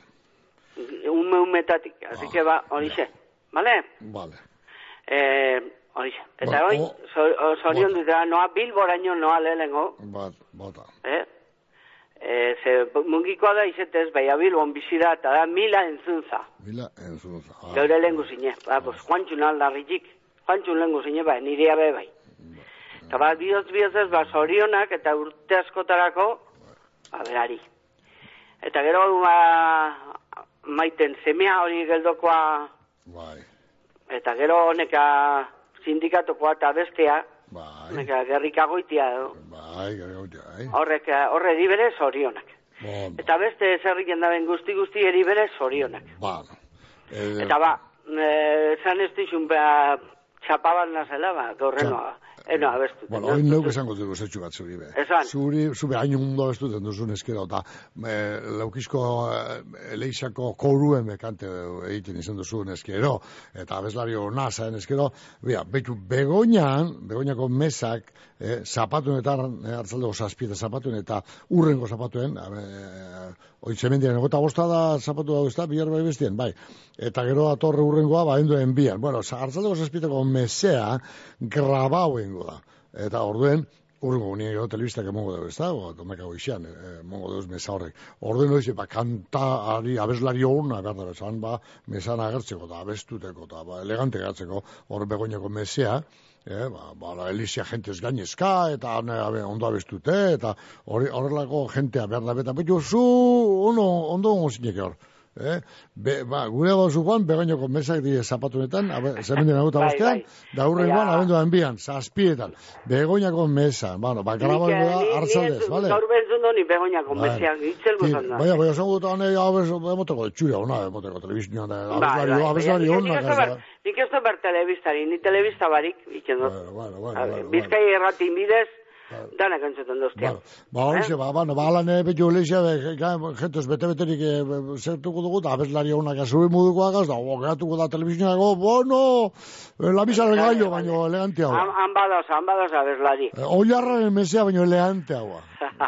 Ume umetatik, así que ba, horixe. Vale? Vale. Eh... Horixe, eta Ba, hoi, o- zorion dut, noa bilboraino noa lehenengo, Bat, bota. eh? E, ze mungikoa da izetez, baina bilbon bizira, eta da mila entzuntza. Mila entzuntza. Ah. Gaur elengu zine, ba, pues, Juantxun aldarritik, Juantxun lehengu zine, ba, nirea be bai. Eta ba, bihotz bihotz ez, ba, zorionak eta urte askotarako, ba, berari. Eta gero, ba, maiten zemea hori geldokoa, Bai. eta gero honeka sindikatokoa eta bestea, bai. honeka gerrikagoitia, Bai, gautia, bai. horrek, horre dibere zorionak. Bon, Eta beste zerriken daben guzti guzti eribere zorionak. ba. Eh, Eta ba, e, zan ez dizun, ba, txapaban nazela, ba, gaurrenoa, eno abestu. Bueno, hoy neuk esango dugu zetxu bat zuri be. Esan. Zuri, zube hain ondo abestuten duzun eskero, eta eh, laukizko eh, eleixako koruen bekante egiten izan duzun eskero, eta abeslari hona zaen eskero, bia, betu begoinan, begoinako mesak, eh, zapatunetan, eh, hartzaldeko zazpieta zapatuen, eta urrengo zapatuen, eh, oitzemendiaren egota bosta da zapatu dago ez da, bihar bai bestien, bai. Eta gero atorre urrengoa, ba, enduen bian. Bueno, hartzaldeko zazpietako mesea, grabau da. Eta orduen, urrengo unien gero telebistak emongo dugu, ez da? Domeka goizian, emongo dugu mesa horrek. Orduen hori, ba, kantari, abeslari horna, berda bezan, ba, mesan agertzeko, eta abestuteko, eta ba, elegante agertzeko, hor begoinako mesea, eh, ba, ba, la Elisia jentez gainezka, eta abe, ondo abestute, eta horrelako jentea berda beta, betu zu, ono, ondo ongo zineke hor. Eh? Be, ba, gure bauzu joan, begainoko mesak die zapatunetan, zemendien aguta Bai, bostean, bai. da hurrengoan, Baina- abenduan bian, zazpietan, begoinako mesa, bueno, ba, grabatu da, hartzaldez, bale? Gaur bentzun doni begoinako Bai. meseak, itzel gozan da. Baina, baina, esan dut, hane, abez, emoteko, txura, ona, emoteko, telebizioan, Bai, abeslari, bai, abeslari baina hona, nik ez da ber- Nik ez da ber telebistari, ni telebista barik, iken dut. bueno, bueno, A ver, bueno, Bizkai erratin bidez, danak entzuten duztia. Ba, hori ze, ba, ba, alan betu lehizia, jentuz bete-beterik zertuko dugu, eta abeslari honak azuri muduko agaz, da, geratuko da telebizionago, bueno, la misa del gallo, baino elegante hau. Han badoz, han badoz abeslari. Oiarraren mesea, baino elegante hau.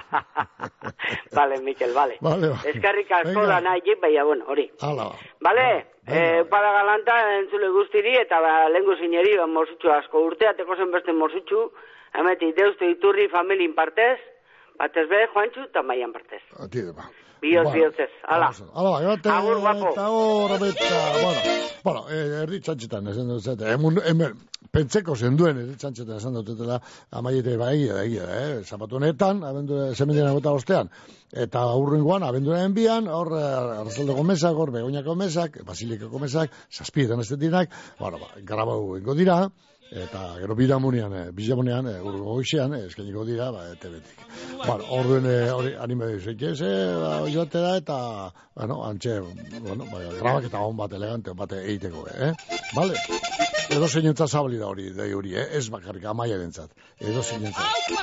Vale, Mikel, vale. Vale, ba. Eskarrik asko da nahi, baina, bueno, hori. Hala, ba. Vale, eh, para galanta entzule guztiri, eta ba, lengu zineri, ba, morsutxu asko urteateko zen beste morsutxu, ameti deustu iturri familin partez, batez be, Juantxu, eta maian partez. Atide, ba. Bioz, biozez, ala. Ala, ba, joate, agur guapo. Eta hor, beta, bueno, bueno, erdi txantxetan, esan dut zete, hemen, pentseko zenduen, erdi txantxetan esan dut zetela, amaiete, ba, egia, egia, eh, zapatu honetan, abendu, zemendien agota ostean, eta aurrengoan, abenduaren bian, hor, Arrazaldeko mesak, hor, Begoñako mesak, Basilikako mesak, zazpietan ez detinak, bueno, ba, grabau ingo dira, eta gero bidamunean, eh, bidamunean, eh, urgo goixean, eh, eskainiko dira, ba, ete betik. Bueno, orduen, eh, hori, anime duzik, eh, ba, joate da, eta, bueno, antxe, bueno, ba, grabak eta hon bat elegante, bat egiteko, eh, vale? Edo zeinentzat zabali da hori, dei hori, eh, ez bakarrik, amaia dentzat, edo zeinentzat.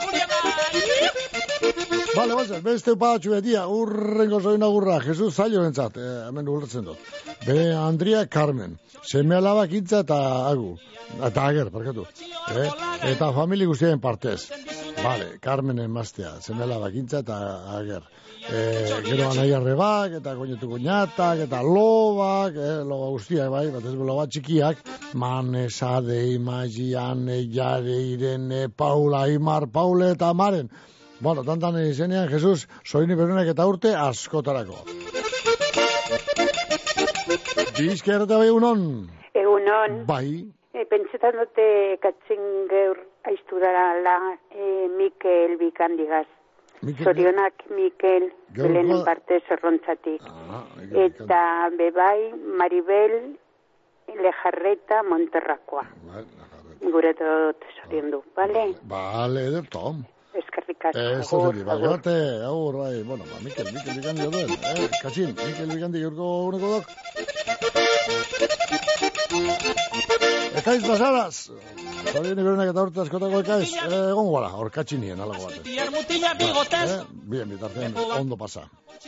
Vale, bazaz, beste upatxu betia, urrengo zoina gurra, Jesus Zailo dentzat, eh, hemen ulertzen dut. Be Andria Carmen, seme alabak intza eta agu, eta ager, parkatu, eh? Eta famili guztien partez. Vale, Carmenen maztea, seme alabak intza eta ager. Eh, gero anai arrebak, eta koinetu koinatak, eta lobak, eh, loba guztiak, bai, bat ez loba txikiak, Mane, Sade, Magiane, Jare, Irene, Paula, Imar, Paule eta Maren. Bueno, tantan izenean, Jesus, soini berunek eta urte askotarako. Bizker eta bai egunon? Egunon. Bai. E, pentsetan dute katzen geur aizturara la e, Mikel Bikandigaz. Zorionak Mikel Belenen parte zerrontzatik. Ah, eta bebai Maribel Lejarreta Monterrakoa. Gure dut zorion du, bale? Bale, ederto. Eskerrik asko. Ez da zuri, bai, bate, aur, bai, bueno, ba, Mikel, Mikel Bikandi duen, eh, Katxin, Mikel Bikandi urko uneko dok. Ekaiz basaraz, zorien iberenak eta urte askotako ekaiz, egon guara, hor katxinien, alago batez. Eh, bien, bitartean, ondo pasa.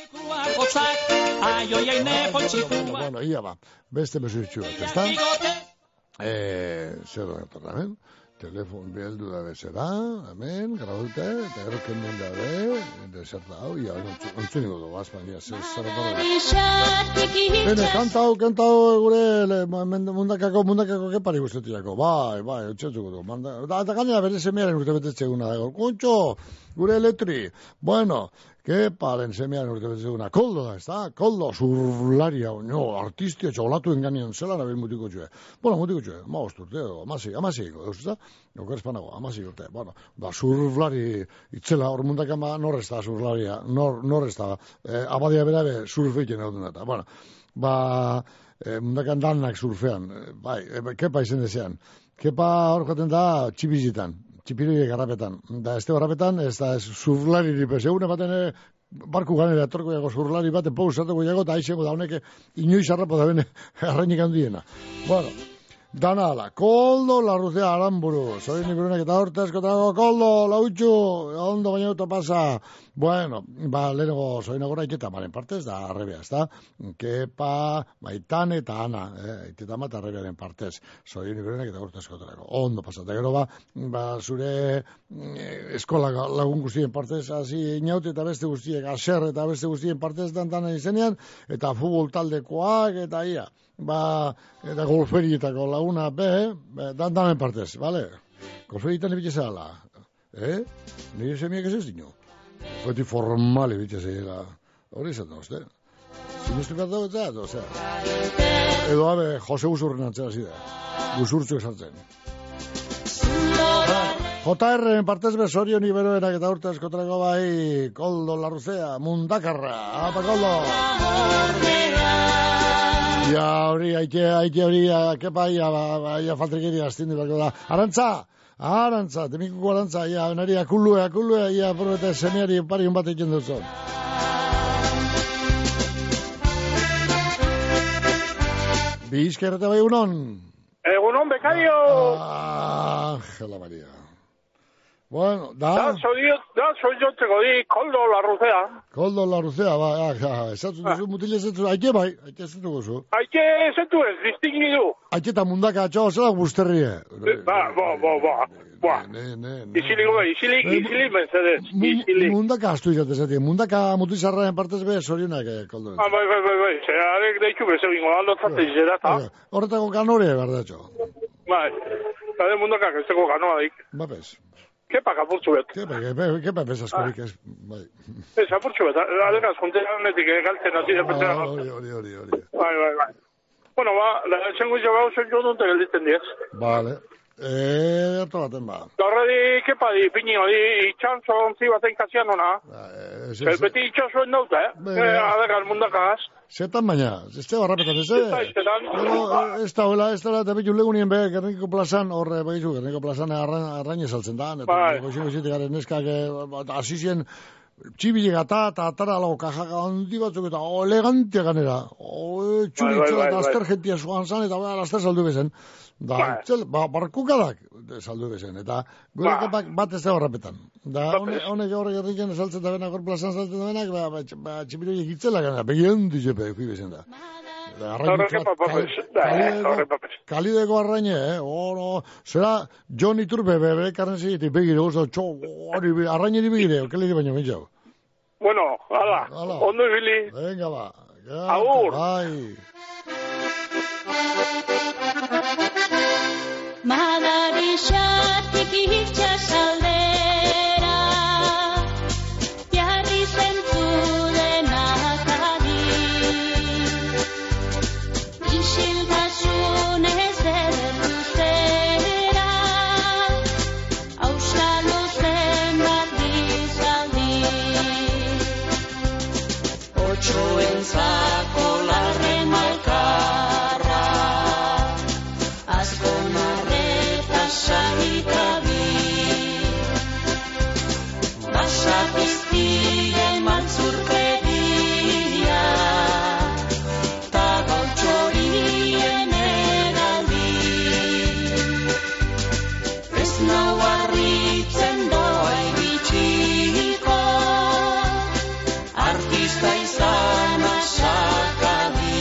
Bueno, ia ba, beste mesu itxuak, ez da? Eh, zer da, torramen? Telefon beheldu da bezera, hemen, gradulte, eta gero kenmen dabe, deserta hau, ia, ontzuniko dugu, azpania, zerratarra. Bene, kanta hau, kanta hau, gure, mundakako, mundakako, kepari guztetiako, bai, bai, utxetzuko dugu, eta gainera bere semearen urte betetzeguna dago, kontxo, gure eletri, bueno, keparen semearen urte betetzeguna, koldo da, ez da, koldo, zurlaria, no, artistia, txolatu enganian zela, nabil mutiko txue, bueno, mutiko txue, ma osturte, amasi, amasi, ez da, Oker espanago, amasi urte. Bueno, ba, surflari itzela, hor mundakama norrez da surflaria, nor, norrez da, eh, abadia berabe surfeiken egoten data. Bueno, ba, eh, mundakan danak surfean, eh, bai, eh, kepa izen desean. Kepa hor jaten da txipizitan, txipirire garrapetan. Da, este garrapetan, ez da surflari ripe, segune baten eh, barku ganera, etorko jago surflari baten pausatuko jago, eta aixeko da honeke inoiz harrapo da bene, arrainik handiena. Bueno, dana ala, koldo larruzea aramburu, zorin iberunek eta horte askotago, koldo, lautxu, ondo baina auto pasa. Bueno, ba, lehenko zorin agora iketa maren partez, da arrebea, ez da? Kepa, Maitan eta Ana, eh, iketa mata arrebearen partez, zorin iberunek eta horte askotago, ondo pasa. Eta gero ba, ba, zure eh, eskola lagun guztien partez, hasi inaut eta beste guztiek, aser eta beste guztien partez dantan izenean, eta futbol taldekoak, eta ia. Ba, eta golferietako laguna, be, be dan damen partez, bale? Golferietan ebitezala, eh? Nire semiak ez ez dino. Feti formali ebitezela. Hori izan da, uste? Zinuztu bat dago eta, osea. Edo, abe, Jose Usurren antzera zida. Usurtzu esartzen. J R en partez bezorion iberoenak eta urte askotrako bai, koldo larruzea, mundakarra, apa koldo! Ja, hori, haike, haike hori, kepa, ia, ia faltrikeria, astindu bako da. Arantza, arantza, temikuko arantza, ia, nari, akulue, akulue, ia, probete, semeari, pari, un bat egin duzu. Bizkerrete bai egunon? Egunon, bekario! Ah, Angela Maria. Bueno, da... Da, zoiotzeko di, koldo larruzea. Koldo larruzea, ba, ja, esatu duzu, mutile esatu, aike bai, aike esatu guzu. Aike esatu ez, distingni du. Aike eta mundaka atxo, zela guzterrie. Ba, ba, ba, ba, ba. Isiliko bai, isilik, isilik benzedez, isilik. Mundaka astu izate zati, mundaka mutizarraen partez be, sorionak, koldo. Ah, bai, bai, bai, bai, zera, arek deitxu bezo bingo, aldotzate izera, ta. Horretako ganore, berdatxo. Bai, gade mundakak ez teko ganoa dik. Ba, bez. Kepa kapurtzu bet. Kepa, kepa, kepa bezaskorik ez, bai. Ez, apurtzu bet, adekaz, kontera honetik galtzen hasi da petera. Hori, hori, hori, hori. Bai, bai, bai. Bueno, ba, la txengo izan bau zen jodun te gelditzen diez. Vale. Eee, hartu baten ba. Gaurra di, kepa di, piño di, itxantzon zi baten kasian ona. Beti itxasuen daute, eh? Adekaz, mundakaz. Zetan baina, ez te barrapetan, ez te? Ez da, hola, ez da, eta betu legunien be, Gernikiko plazan, horre, behizu, Gernikiko plazan arrain ezaltzen da, eta goxin goxitik garen neskak, azizien, txibile gata, eta atara lau kajaka handi batzuk, eta elegante ganera, txuritzela, eta azter jentia zuan zan, eta azter saldu bezen, da, barkukadak saldu bezen, eta gure kapak bat ez da horrepetan. Da, honek horre gerriken esaltzen da benak, hor plazan saltzen da benak, txibile egitzela ganera, begien dizepe, eki bezen da. Kalideko arraine, eh? Oro, zera, John Iturbe, bebe, karren zigitik, begire, oso, txo, hori, arraine di begire, okele di baino, mitxau. Bueno, ala, ondo ibili. Venga, ba. Agur. Bai. Madarixatik itxasaldera, jarri zentzudenak adi, isiltasunez edertu zera, auskalo zenbat gizaldi. Otsoentzako larre malkarra, azkonarreta sanitabi, basapiztien maltzurkeria, ta gautxorien eraldi. Ez nau harritzen doa ibitxiko, artista izan asakadi.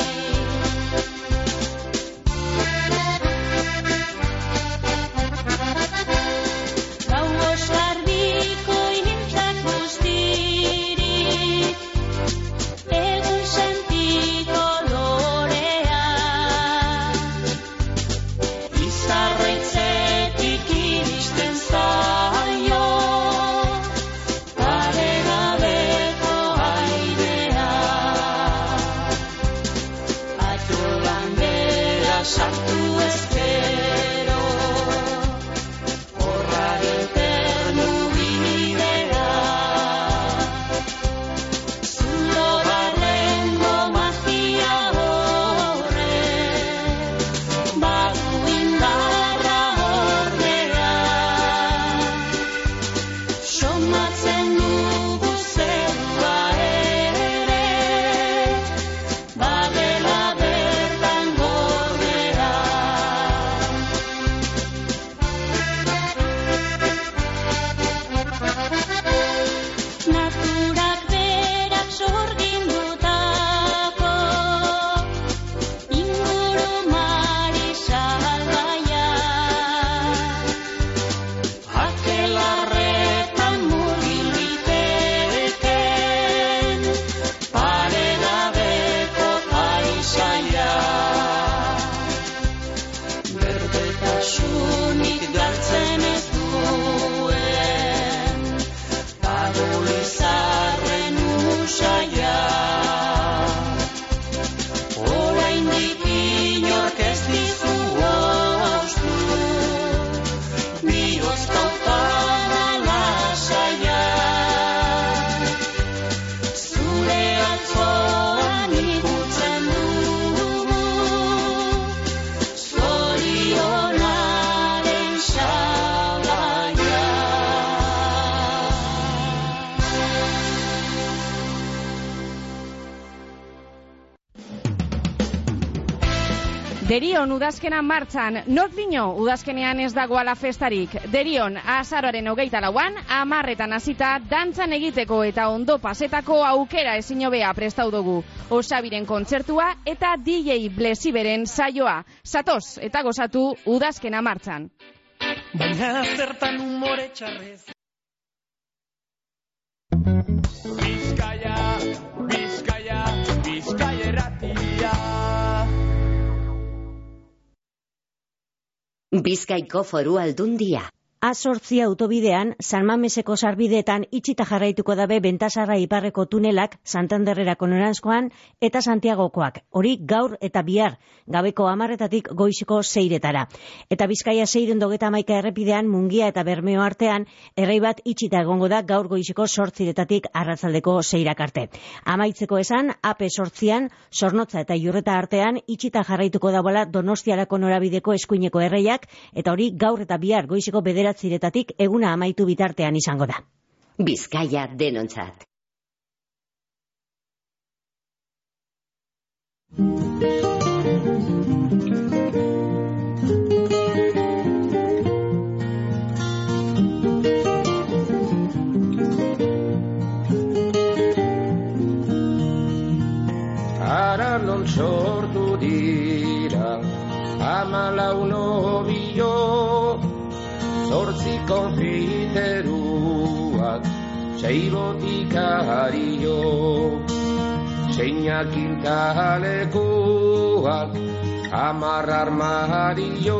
Gau osardiko hiltzak guztirik, egun sentiko lorea, izarretzetik Derion udazkena martxan, not dino udazkenean ez dagoala festarik. Derion azaroaren hogeita lauan, amarretan hasita dantzan egiteko eta ondo pasetako aukera ezin hobea prestau dugu. Osabiren kontzertua eta D J Blesiberen saioa. Zatoz eta gozatu udazkena martxan. Baina zertan umore txarrez. Bizkaia, Bizkaia, Bizkaia erratia. Bizkaiko Foru Aldundia. A zortzi autobidean, San Mameseko sarbideetan itxita jarraituko dabe Bentasarra iparreko tunelak Santanderrerako noranzkoan eta Santiagokoak. Hori gaur eta bihar, gabeko hamarretatik goiziko seiretara. Eta Bizkaia seiren dogeta maika errepidean Mungia eta Bermeo artean, errei bat itxita egongo da gaur goiziko sortziretatik arratzaldeko seirak arte. Amaitzeko esan, A P sortzian, Zornotza eta Iurreta artean, itxita jarraituko dagoela Donostiarako norabideko eskuineko erreiak, eta hori gaur eta bihar goiziko bedera ziretatik eguna amaitu bitartean izango da. Bizkaia denontzat. Ara non sortu dira hamalau nobilo, zortzi konfiteruak, sei botikario, seinak intalekuak, hamar armario,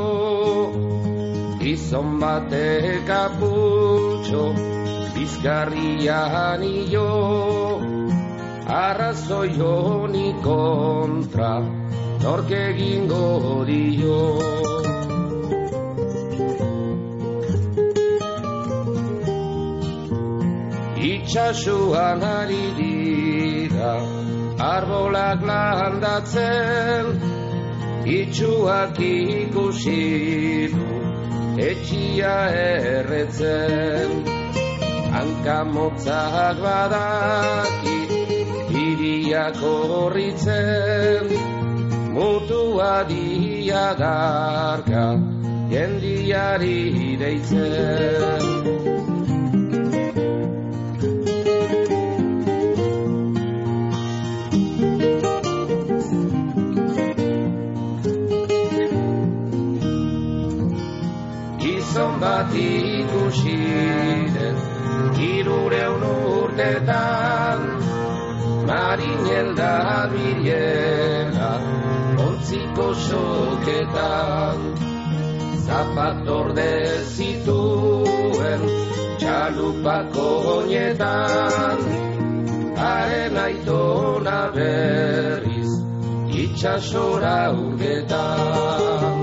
gizon batek apultxo, bizkarrian io, arrazoi honi kontra, nork egingo dio. Itxasuan ari dira, arbolak landatzen, itxuak ikusi du, etxia erretzen. Hankamotzak badaki, hiriak horritzen, mutua diadarka, jendiari deitzen. Gizon bat ikusiren, hirureun urtetan, marinelda bilela, ontziko soketan, zapatorde zituen, txalupako oinetan, haren aitona berriz, itxasora urgetan.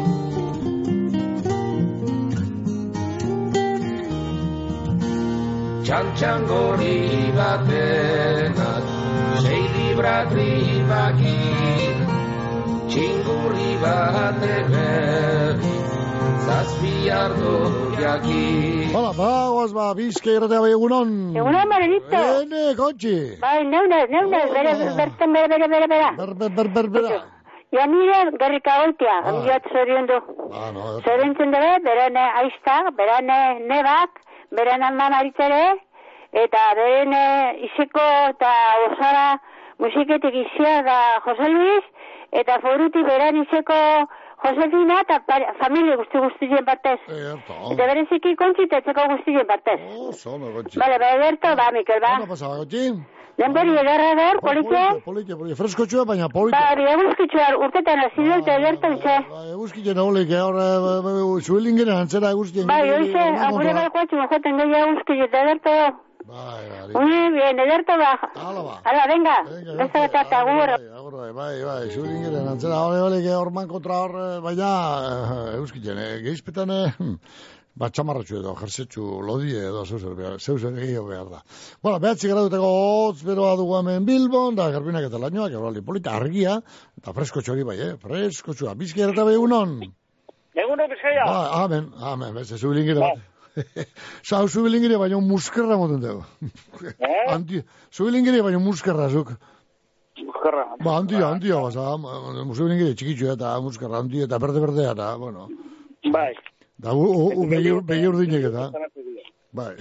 Txantxangori batenak, sei libra tribakin, txingurri batek berri, zazpi ardo jakin. Hola, ba, guaz, ba, Bizka irratea bai egunon. Egunon, Marinito. Ene, kontxi. Bai, neunez, neunez, bere, berten, bere, bere, bere, bere. Ber, ber, ber, ber, bera. Ja nire gerrika goitea, amdiot zorion du. Ah, no. Zorintzen dube, berene aizta, berene nebak, berene alman aritzere, eta berene izeko eta osara musiketik izia da Jose Luis, eta foruti beran izeko Josefina eta familia guzti guztien partez. Eta bereziki kontzita etzeko guztien partez. Oh, zono, kontxi. Bale, ba, Eberto, ba, Mikel, ba. Ondo pasaba, kontxi. Denbori edarra dor, politxe? Politxe, politxe, fresko txua, baina politxe. Ba, bi, eguzkitxua, urtetan azideu eta Eberto, bitxe. Ba, eguzkitxe nagolik, hor, zuelingen antzera eguzkien. Ba, oize, agure balkoatxu, mojoten gehi eguzkitxe eta Eberto. Bai, bai. Muy bien, Ederto ba. Hala ba. Hala, venga. Beste bat agur. Agur, bai, bai, zuelingen antzera, hori, hori, horman kontra hor, baina, eguzkitxen, geizpetan, bat txamarratxu edo, jertzetxu lodie edo, zeuzer gehiago behar da. Bueno, behatzi graduteko hotz beroa dugu hemen Bilbon, da garbinak eta lainoak, errali polita, argia, eta fresko txori bai, eh, fresko txua. Bizkaia eta bai egunon? Egunon, Bizkaia. Ah, amen, amen, beste zubilingire bat. Zau, zubilingire baino muskerra moten dugu. Eh? Zubilingire baino muskerra, zuk. Muskarra. Ba, handia, handia, baza, museo nire txikitxua eta muskarra handia eta berde-berdea eta, bueno. Bai. Da, behi urdinek eta. Bai.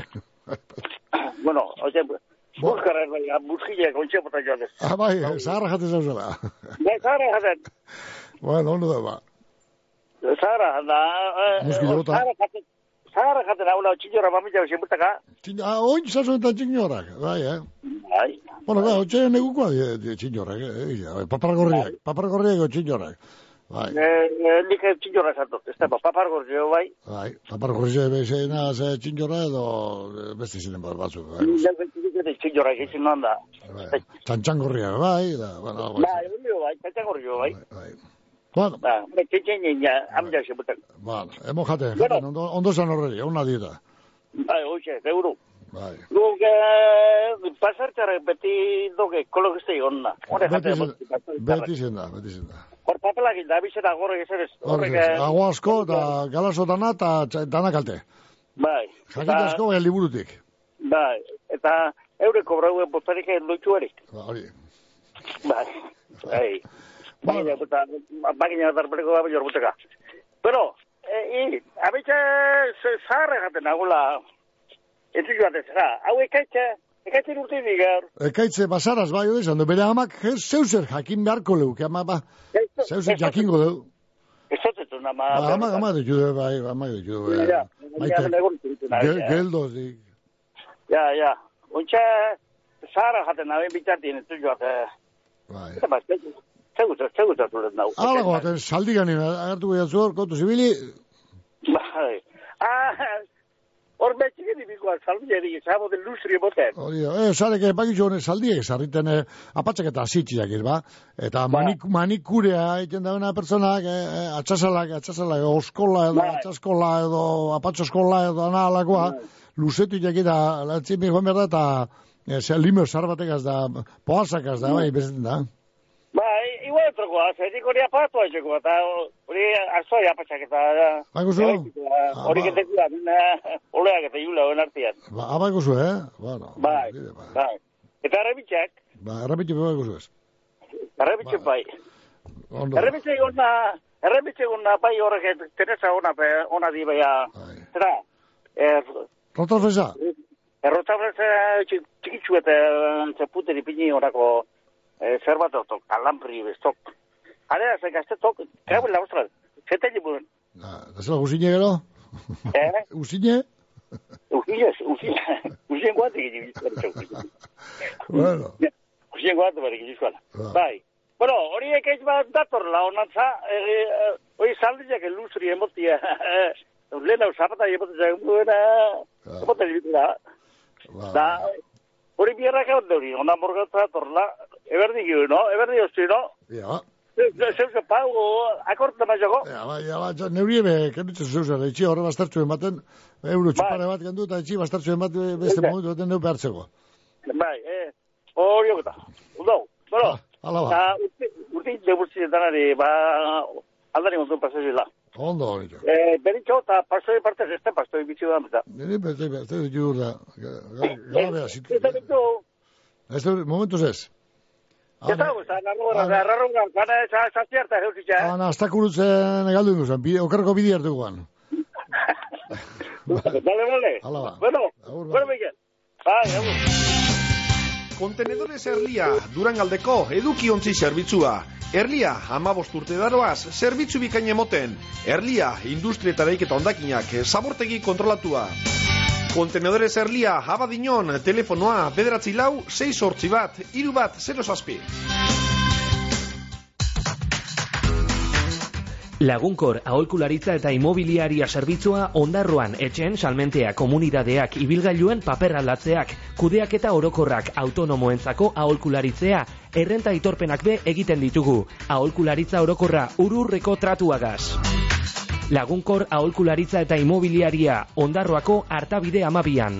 Bueno, oze, muskarra, bai, muskile kontxe pota joan ez. Ah, bai, zaharra jaten zauzela. Bai, zaharra jaten. Bueno, ondo da, ba. Zaharra, da... Muskile bota. Zaharra jaten. Zaharra jaten hau lau txinora mamila zenbutaka. Ah, oin zazo eta txinorak, bai, eh? Bai. Bueno, da, otxe negukoa di txinorak, eh? Papargorriak, papargorriak o txinorak. Bai. Nik txinora zato, ez da, papargorrio, bai. Bai, papargorriak bezena ze txinora edo beste ziren bat batzuk. Bai, txinora egin noan da. Txantxangorriak, bai, da, bueno. Bai, bai, txantxangorrio, bai. Bai. Bueno. Ba, txentxen ja, amila zenbutak. Vale, hemo jaten, jaten, ondo zan horreri, una dieta. Bai, hoxe, euro. Bai. Guk, pasartxarrak beti doge ekologistei onna. Beti zen da, beti zen da. Hor papelak da, bizera gorrek ez ez. Horrek, agua asko eta galazo dana eta dana kalte. Bai. Jakit asko gai liburutik. Bai, eta eureko brauen botarik egin loitxuarik. Ba, hori. Bai, bai. Bagina, puta, bagina darbereko da bellor buteka. Pero, eh, abitxe zaharra jaten agula, entzik batez, ha, hau ekaitxe, ekaitxe urte digar. Ekaitxe basaraz, bai, odezan, bere amak zeuzer jakin beharko leuke, ama, ba, zeuzer jakingo deu. Ez otetu, nama. Ba, ama, ama de jude, bai, ama de jude, bai. Ja, Maite, geldoz, dik. Ja, ja, ontsa zaharra jaten abin bitartien, entzik batez. Bai. Eta bat, Zegutzat, zegutzat ulet nau. Alago baten, saldi ganin, agertu behar zuhor, kontu zibili. Bai. Ah, hor betxigen ibikoa, saldi erik, zabo del lustri boten. Hori, eh, zareke, bakitxo honek saldiek, zarriten apatxak eta asitxiak, ba? Eta manik, manikurea egiten da una personak, eh, atxasalak, atxasalak, oskola edo, atxaskola edo, apatxoskola edo, analakoa, luzetu jakita, latzin joan behar da, eta, eh, limeo zarbatekaz da, poazakaz da, bai, bezetan da. Bai, igual trokoa, zedik hori apatu haitxeko, eta hori arzoi apatxak eta... Baiko zu? Hori getekula, oleak eta jula hoen artian. Ba, abaiko zu, eh? Bueno, bai, bai. Eta errebitxak? Ba, errebitxak baiko zu ez. Errebitxak bai. Errebitxak gona, errebitxak gona bai horrek, tenesa hona, hona di baia, zera? Rotafresa? Rotafresa txikitxu eta zeputeri pini horako... Zer bat otok, alampri bestok. Hale, azek, azte tok, krabu laustral, zete jibuen. Da zela guzine gero? Eh? Guzine? Guzine, guzine, guzine guante gizizkoa. Bueno. Guzine guante bari gizizkoa. Bai. Bueno, hori ekeiz bat datorla, honantza, hori saldiak elustri emotia, lehen hau zapata emotia, emotia dibitura. Da, hori biarrak hau deuri, ona morgatza datorla, eberdi gio, no? Eberdi hosti, no? Ja. Zeuze pago, akortan maizako? Ja, ba, ja, ba, neuri ebe, kendutzen zeuze, etxi horre bastartzu ematen, euro txupare bat kendu, eta etxi bastartzu ematen beste momentu baten neu behartzeko. Bai, eh, hori oketa, undo, bueno, ala ba. Urte deburtzi denari, ba, aldari montun pasazila. Ondo hori. Eh, beritxo, eta pastoi partez, ez da pastoi bitxi da, eta. Nire, beste, beste, diur da, gara beha, zitu. Ez da bitxo. Ez da, momentuz ez. Ez da, ez da, narrogan, narrogan, gana zazierta, eusitza, eh? Ana, hasta kurutzen egaldu induzan, okarrako bidi hartu guan. Dale, dale. Hala ba. Bueno, bueno, Miguel. Bai, agur. Kontenedores Erlia, Durangaldeko eduki ontzi zerbitzua. Erlia, amabost urte daroaz, zerbitzu bikain emoten. Erlia, industria eta eraiketa ondakinak, zabortegi kontrolatua. Kontenedores Erlia, abadinon, telefonoa, bederatzi lau, sei sortzi bat, hiru bat, zero zazpi. Lagunkor, aholkularitza eta imobiliaria zerbitzua ondarroan etxen, salmentea, komunidadeak, ibilgailuen paper aldatzeak, kudeak eta orokorrak, autonomoentzako aholkularitzea, errenta aitorpenak be egiten ditugu. Aholkularitza orokorra ururreko tratuagaz. Lagunkor, aholkularitza eta imobiliaria ondarroako Artabide amabian.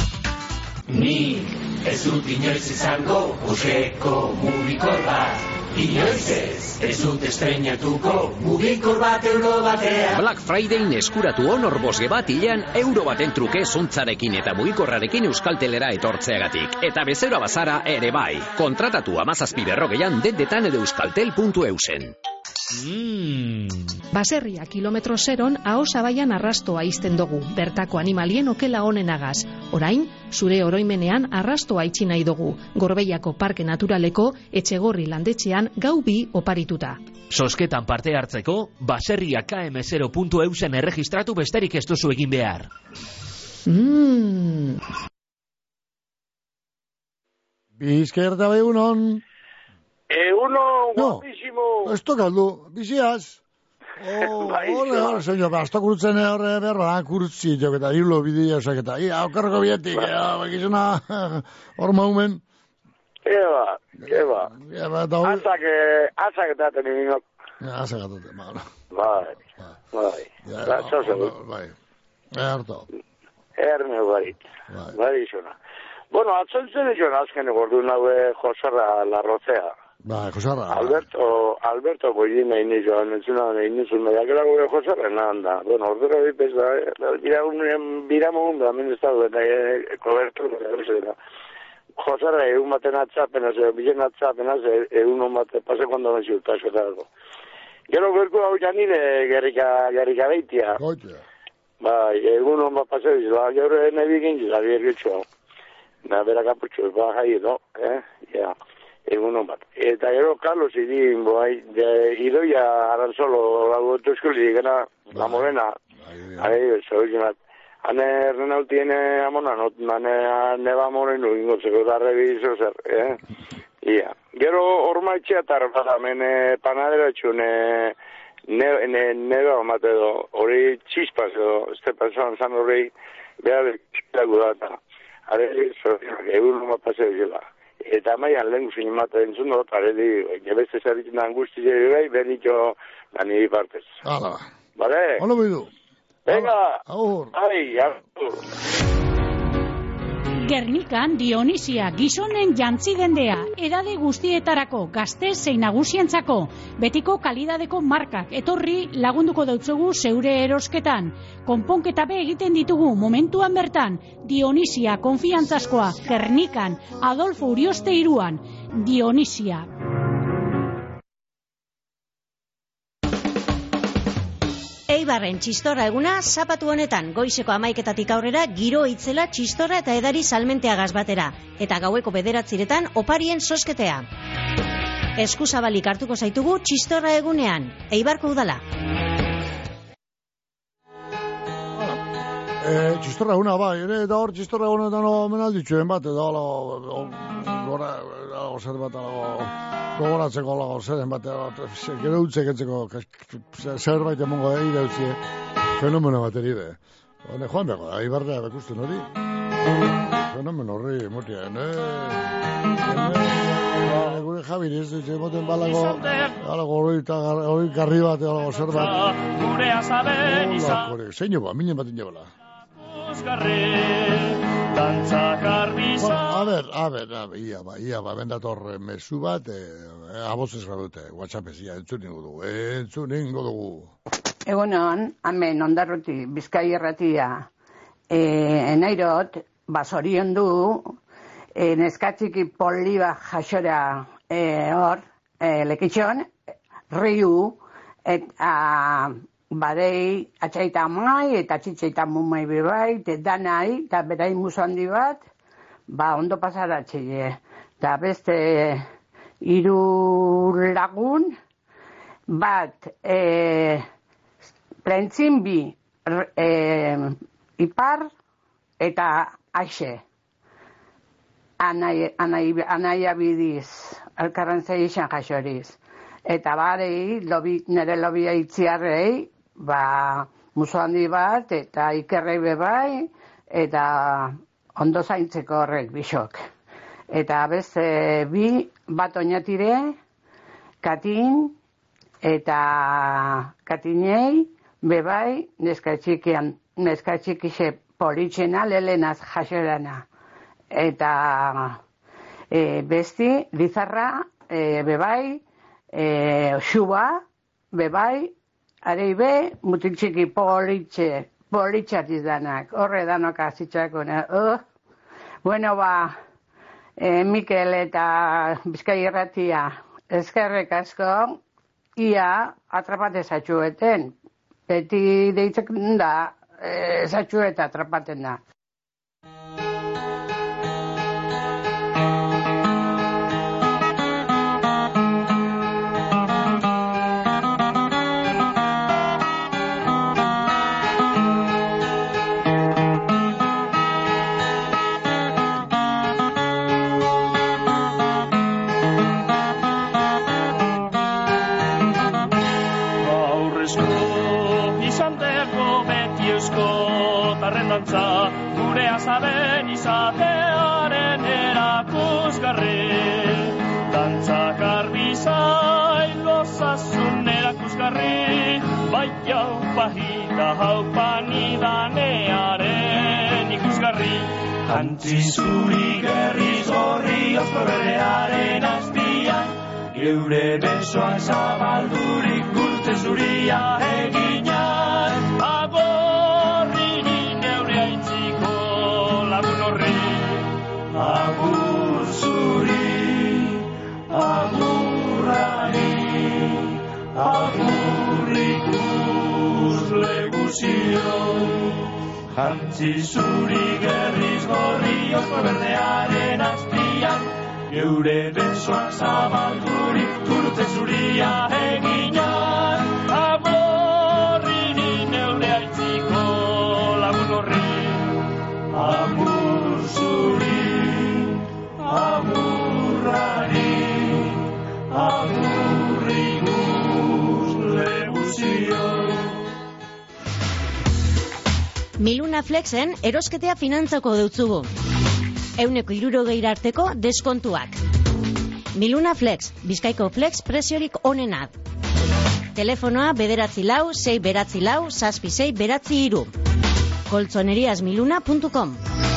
Ni ez dut inoiz izango urreko mugikor bat. Inoiz ez, ez dut estreinatuko, mugikor bat euro batean. Black Friday eskuratu honor bosge bat hilean euro baten truke zuntzarekin eta mugikorrarekin Euskaltelera etortzeagatik. Eta bezero bazara ere bai. Kontratatu amazazpi berrogeian dendetan edo euskaltel puntu eusen. Mm. Baserria kilometro zeron aho zabaian arrastoa izten dugu, bertako animalien okela honenagaz. Orain, zure oroimenean arrastoa itxi nahi dugu, Gorbeiako Parke Naturaleko Etxegorri landetxean gau bi oparituta. Sosketan parte hartzeko, baserria k m zero puntu eusen erregistratu besterik ez duzu egin behar. Mm. Bizkerta behunon. Eguno, no, guapísimo. Esto galdu, biziaz. Oh, horre, horre, senyor, basta kurutzen horre berra, kurutzi, jo, eta hilo bidea, osak, eta, ia, okarroko bietik, ja, bakizuna, hor maumen. Eba, eba. Eba, eta hori. Azak, azak eta teni minok. Azak eta teni, bai. Bai, bai. Bai, erto. Erne barit, bai izuna. Bueno, atzontzen izan azken gordu naue Josarra Larrozea. Ba, Josarra. Alberto, Alberto Bollin nahi nizo, nentzuna nahi nizo, mediakera gure Josarra nahan da. Bueno, ordura bipez da, biramun da, hemen ez da, kobertu, Josarra egun baten atzapenaz, bilen atzapenaz, egun hon bate, pase kondo ben ziurtasko eta dago. Gero berku hau janire gerrika beitia. Goitea. Ba, egun hon bat pase bizla, gero nahi bikin zila, bierritxo hau. Na, bera kaputxo, ba, jai edo, eh, ja. Egun hon bat. Eta gero, Carlos idin, boai, idoia arantzolo, lagu tuzkuli, gana, la morena. Ahí, zoizinat. Hane, renautien amona, no, hane, neba morenu, ingotzeko da reviso zer, eh? Ia. Gero, orma itxea tarra, mene, panadera etxun, neba omate edo, hori txispas edo, este person zan hori, behar, txilagu data. Are, egun hon bat paseo zela. Eta maian lehen guzin mata entzun dut, aredi, gebeste zerritzen da angusti zeri bai, benitxo nani partez. Hala. Bale? Hola bidu. Venga. Agur. Ai, agur. Gernikan Dionisia gizonen jantzi dendea, edade guztietarako, gazte zein nagusientzako, betiko kalidadeko markak, etorri lagunduko dautzugu zeure erosketan. Konponketa be egiten ditugu momentuan bertan, Dionisia konfiantzazkoa, Gernikan, Adolfo Urioste iruan, Dionisia. Eibarren txistorra eguna zapatu honetan, goizeko amaiketatik aurrera giro itzela txistorra eta edari salmenteagaz batera, eta gaueko bederatziretan oparien sosketea. Eskuzabalik hartuko zaitugu txistorra egunean, Eibarko udala. Eh, txistorra eguna bai, ere, eta hor txistorra egunetan omen alditxuen bat, eta hola, gora, zer bat, gogoratzeko lago zeren bat, gero utzek etzeko zerbait emongo eire utzi, fenomeno bat eride. Hone, joan beko, Eibarrea bekusten hori. Fenomeno horri, motien, gure Javier, ez dut, moten balago, balago hori garri bat, balago zer bat. Gure azaben izan. Zein joa, minen bat inabela. Dantzak arbizan. A ber, a ber, a ber, ia ba, ia ba, bendator mesu bat, eh, abozez gradute, WhatsAppez, ia, entzun ningu dugu, entzun ningu dugu. Egunon, hemen ondarruti, Bizkai erratia, eh, enairot, basorion du, eh, neskatxiki poliba jasora eh, hor, eh, lekitxon, riu, eta badei atxaita mai, eta txitxaita mumai bebai, eta danai, eta berai muso handi bat, ba, ondo pasaratxile. Eta beste hiru lagun, bat, e, plentzin bi, e, ipar, eta aixe. Anai, anai, anaia bidiz, elkarrantzai izan jasoriz. Eta barei, lobi, nire lobia itziarrei, ba, muso handi bat, eta ikerrei bebai, eta ondo zaintzeko horrek bisok. Eta beste bi bat oinatire, katin, eta katinei, bebai, neska txikian, neska txikixe politxena, lelenaz jaserana. Eta e, besti, lizarra, e, bebai, e, xuba, bebai, arei be, mutiltxiki politxe, politxatiz danak, horre danok azitzako, uh. Bueno, ba, e, Mikel eta Bizkai Irratia, eskerrek asko, ia atrapate zatxueten, beti deitzek da, e, zatxueta atrapaten da. Gure azaben izatearen erakusgarri, dantzak arbizai lozasun erakusgarri, bai hau pahita hau panidanearen ikusgarri. Jantzi zuri gerriz gorri ozko berdearen azpian, geure besoan zabaldurik gurtze zuria eginan, agur zuri, agurrari, agur ikusle guzioi. Jantzi zuri gerriz gorri ozko berdearen azpian, geure besoak zabaldurik gurtze zuria eginan, agorri neure aitziko lagun horri, agur zuri, agurrari, agurri guzle guzioi. Miluna Flexen erosketea finantzako deutzugu. Euneko hirurogeira arteko deskontuak. Miluna Flex, Bizkaiko Flex preziorik onena. Telefonoa bederatzi lau, sei beratzi lau, zazpi sei beratzi hiru. koltzoneriasmiluna puntu com.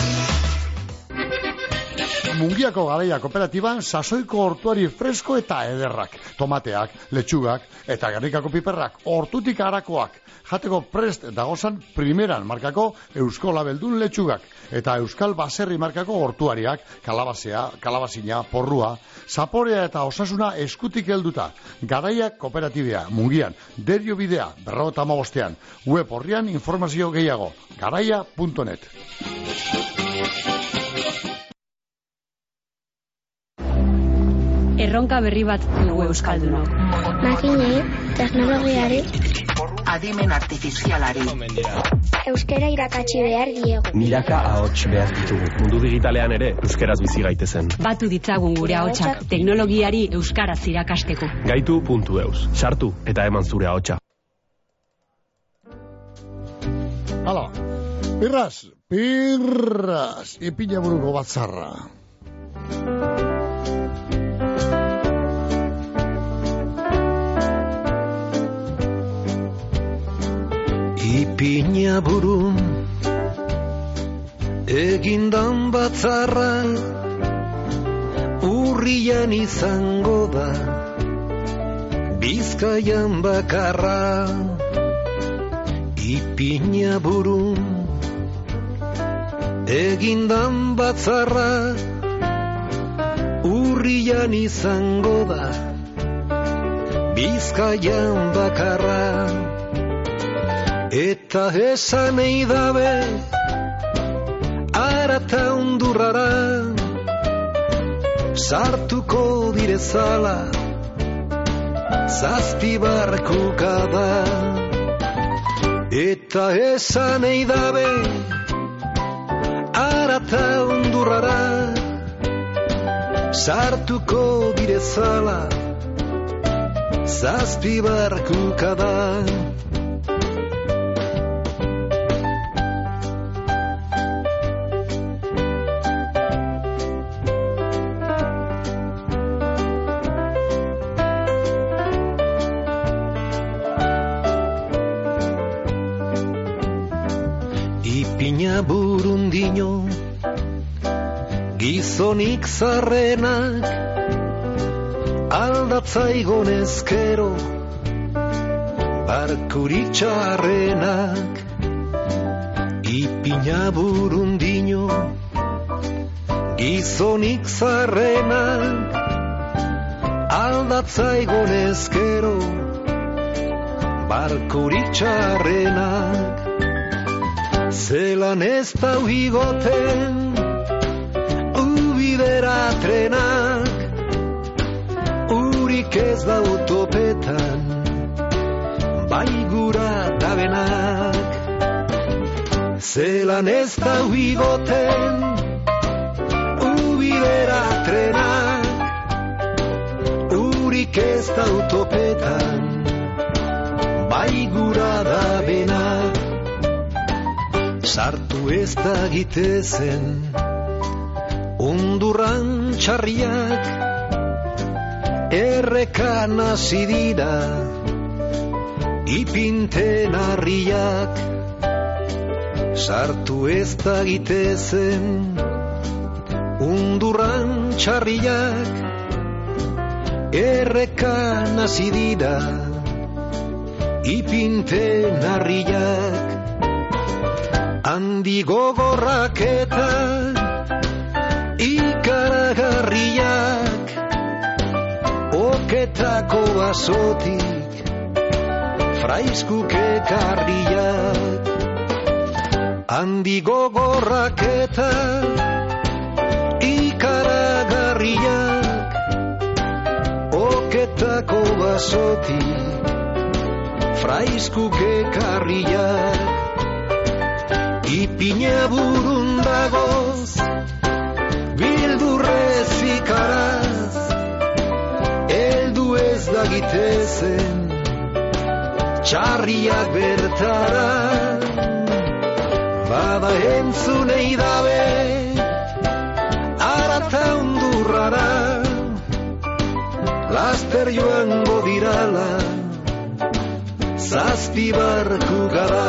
Mungiako Garaia Kooperatiban sasoiko hortuari fresko eta ederrak, tomateak, letxugak eta Gernikako piperrak, hortutik harakoak, jateko prest dagozan primeran markako Eusko Labeldun letxugak eta Euskal Baserri markako hortuariak, kalabazea, kalabazina, porrua, zaporea eta osasuna eskutik helduta. Garaia Kooperatibea, Mungian, Derio bidea, berrogeta hamabostean, web horrian informazio gehiago, garaia puntu net. Erronka berri bat dugu euskaldunok. Makinei, teknologiari, adimen artifizialari, euskera irakatsi behar diegu. Milaka ahots behar ditugu. Mundu digitalean ere euskeraz bizi gaitezen. Batu ditzagun gure ahotsak teknologiari euskaraz irakasteko. Gaitu puntu eus. Sartu eta eman zure ahotsa. Hala, pirraz, pirraz, ipina buruko batzarra. Ipina burun egindan batzarra urrian izango da Bizkaian bakarra. Ipina burun egindan batzarra urrian izango da Bizkaian bakarra. Eta esan eidabe arata undurrara sartuko direzala zazpi barkukada. Eta esan eidabe arata undurrara sartuko direzala zazpi barkukada. Burundino gizonik zarrenak aldatzaigon ezkero, barkurik txarrenak, ipina burundino, gizonik zarrenak, aldatzaigon ezkero, barkurik txarrenak, zelan ez dau higoten, ubidera trenak, urik ez dau topetan, bai gura dabenak, zelan ez dau higoten, ubidera trenak, urik ez dau topetan, bai gura dabenak, sartu ez da gitezen, undurran txarriak, errekan hasi dira, ipinten harriak, sartu ez da gitezen, undurran txarriak, errekan hasi dira, ipinten harriak, handi gogorrak eta ikaragarriak, oketako basotik fraiskuk ekarriak, handi gogorrak eta ikaragarriak, oketako basotik fraiskuk ekarriak, ipina burundagoz, bildurrez ikaraz, eldu ez da gitezen, txarriak bertara, bada entzunei dabe, arata undurrara, laster joango dirala, zazpi barku gara.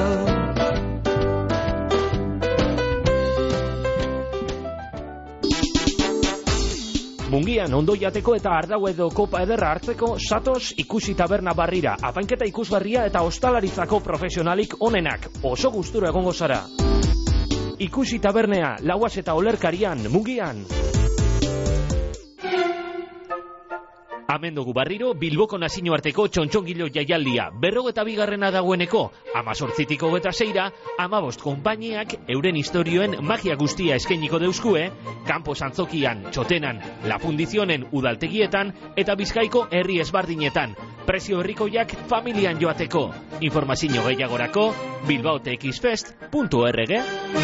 Mungian ondo jateko eta ardau edo kopa ederra hartzeko satoz ikusi taberna barrira, apainketa ikusgarria eta ostalaritzako profesionalik onenak, oso gustura egongo zara. Ikusi tabernea, lauaz eta olerkarian, Mungian. Hemen dugu barriro, Bilboko nazioarteko txontxongilo jaialdia, berrogeta bigarrena dagoeneko, amazortzitiko eta seira, amabost konpainiak euren historioen magia guztia eskainiko deuskue, kanpo santzokian, txotenan, La Fundizionen udaltegietan, eta Bizkaiko herri ezbardinetan, prezio herrikoiak familian joateko. Informazio gehiagorako, bilbaotexfest puntu org.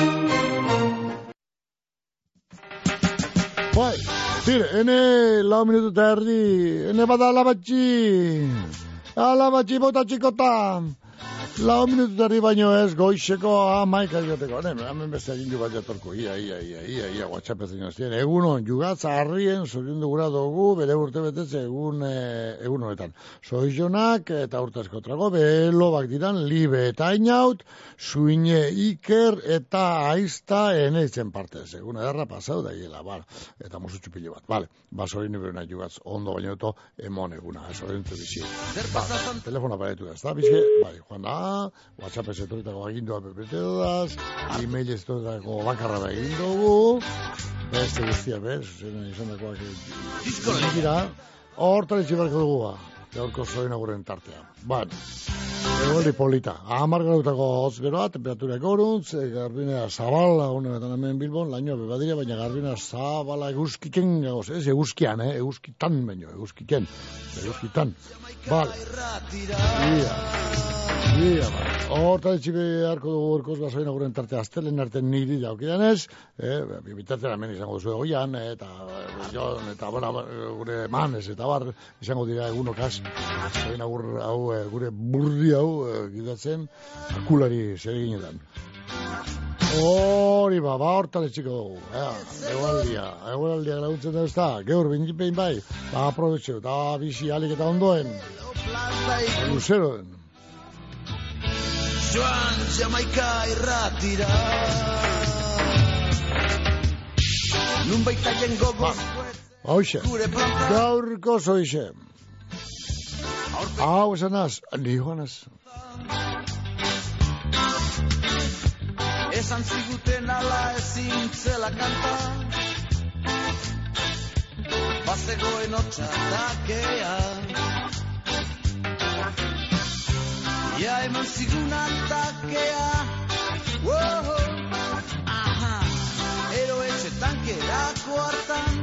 Bai, tire, ene lau minutu eta erdi, ene bada alabatxi, alabatxi bota txikota, lau minutu eta erdi baino ez, goizeko amaika joteko, hemen beste egin jugat jatorko, ia, ia, ia, ia, ia, guatxapezen joztien, egunon, jugat zaharrien, zoriundu gura dugu, bere urte betetze egun, egun honetan. Soizonak eta urtezko trago, belobak diran, libe eta inaut, suine iker eta aizta eneitzen partez, egun edarra pasau da hiela, bar, eta musu txupile bat, bale, basorin iberuna jugatz, ondo baino eto, emon eguna, zoriuntu bizi. Ba, telefona paretu da, ez da, bizke, bai, joan da, WhatsApp ez etorritako agindua pepete dudaz, e-mail ez etorritako bakarra da egin dugu, beste guztia, bez, zenen izan dakoak dira, hortan etxibarko dugu ba, gaurko zoin aguren tartea. Ban, egoldi polita, hamar garautako hotz geroa, temperatura goruntz, garbinea zabala, honetan hemen Bilbon, lainoa bebadira, baina garbinea zabala eguzkiken gagoz, ez eguzkian, eh, eguzkitan baino, eguzkiken, eguzkitan, bale, ia. Ia, ba. Horta etxibe harko dugu urkoz basoin aguren tarte aztelen arte niri daukidanez, eh, bitartzen hemen izango duzu egoian, eh, eta jon, eta bona, gure manez, eta bar, izango dira egunokaz, basoin agur hau, eh, gure burri hau, eh, gidatzen, akulari zereginetan. Hori ba, ba hortan etxiko dugu, eh, egualdia, egualdia laguntzen da ez da, geur, bintipein bai, ba, aprobetxeo, eta bizi alik eta ondoen, luzeroen. Joan Jamaika irratira Nun baita jengo ba, Hoxe, gaurko zoixe. Hau esanaz, ni joanaz. Esan ziguten ala ezin zela kanta, bazegoen hotxa dakea. Ja eman ziguna takea, wow, aha, ero etxe tankerako hartan,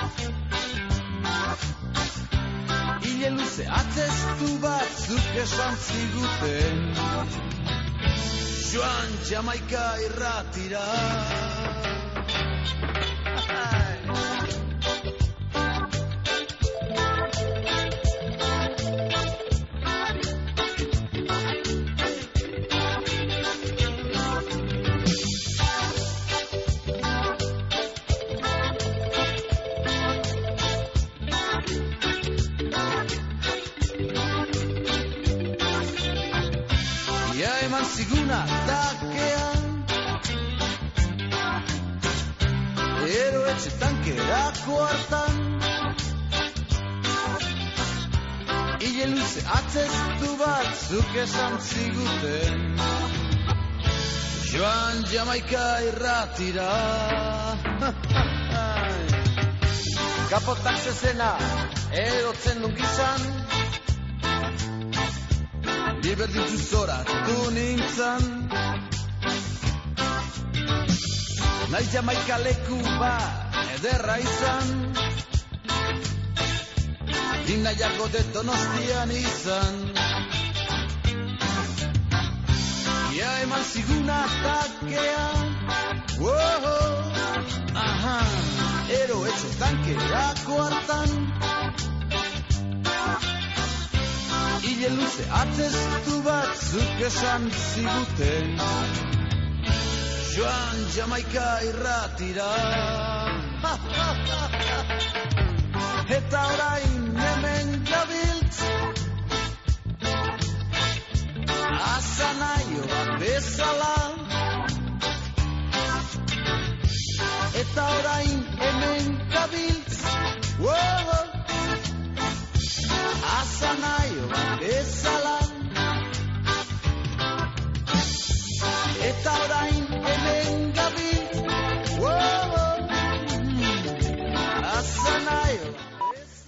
hile luze atzeztu batzuk esan ziguten, joan Jamaika irratira. Ziguna takean, ero etxe tankerako hartan, hile luze atzeztu batzuk esan ziguten, joan Jamaika irratira. Kapotak zezena erotzen dungizan, Liberditu zoratu nintzen, naiz Jamaika leku ba ederra izan, nik nahiago de Donostian izan. Ia eman ziguna takea, wow, aha, ero etxe tankerako hartan, hile luze atzeztu batzuk esan ziguten, joan Jamaika irratira. Eta orain hemen gabiltz, azanaio bat bezala,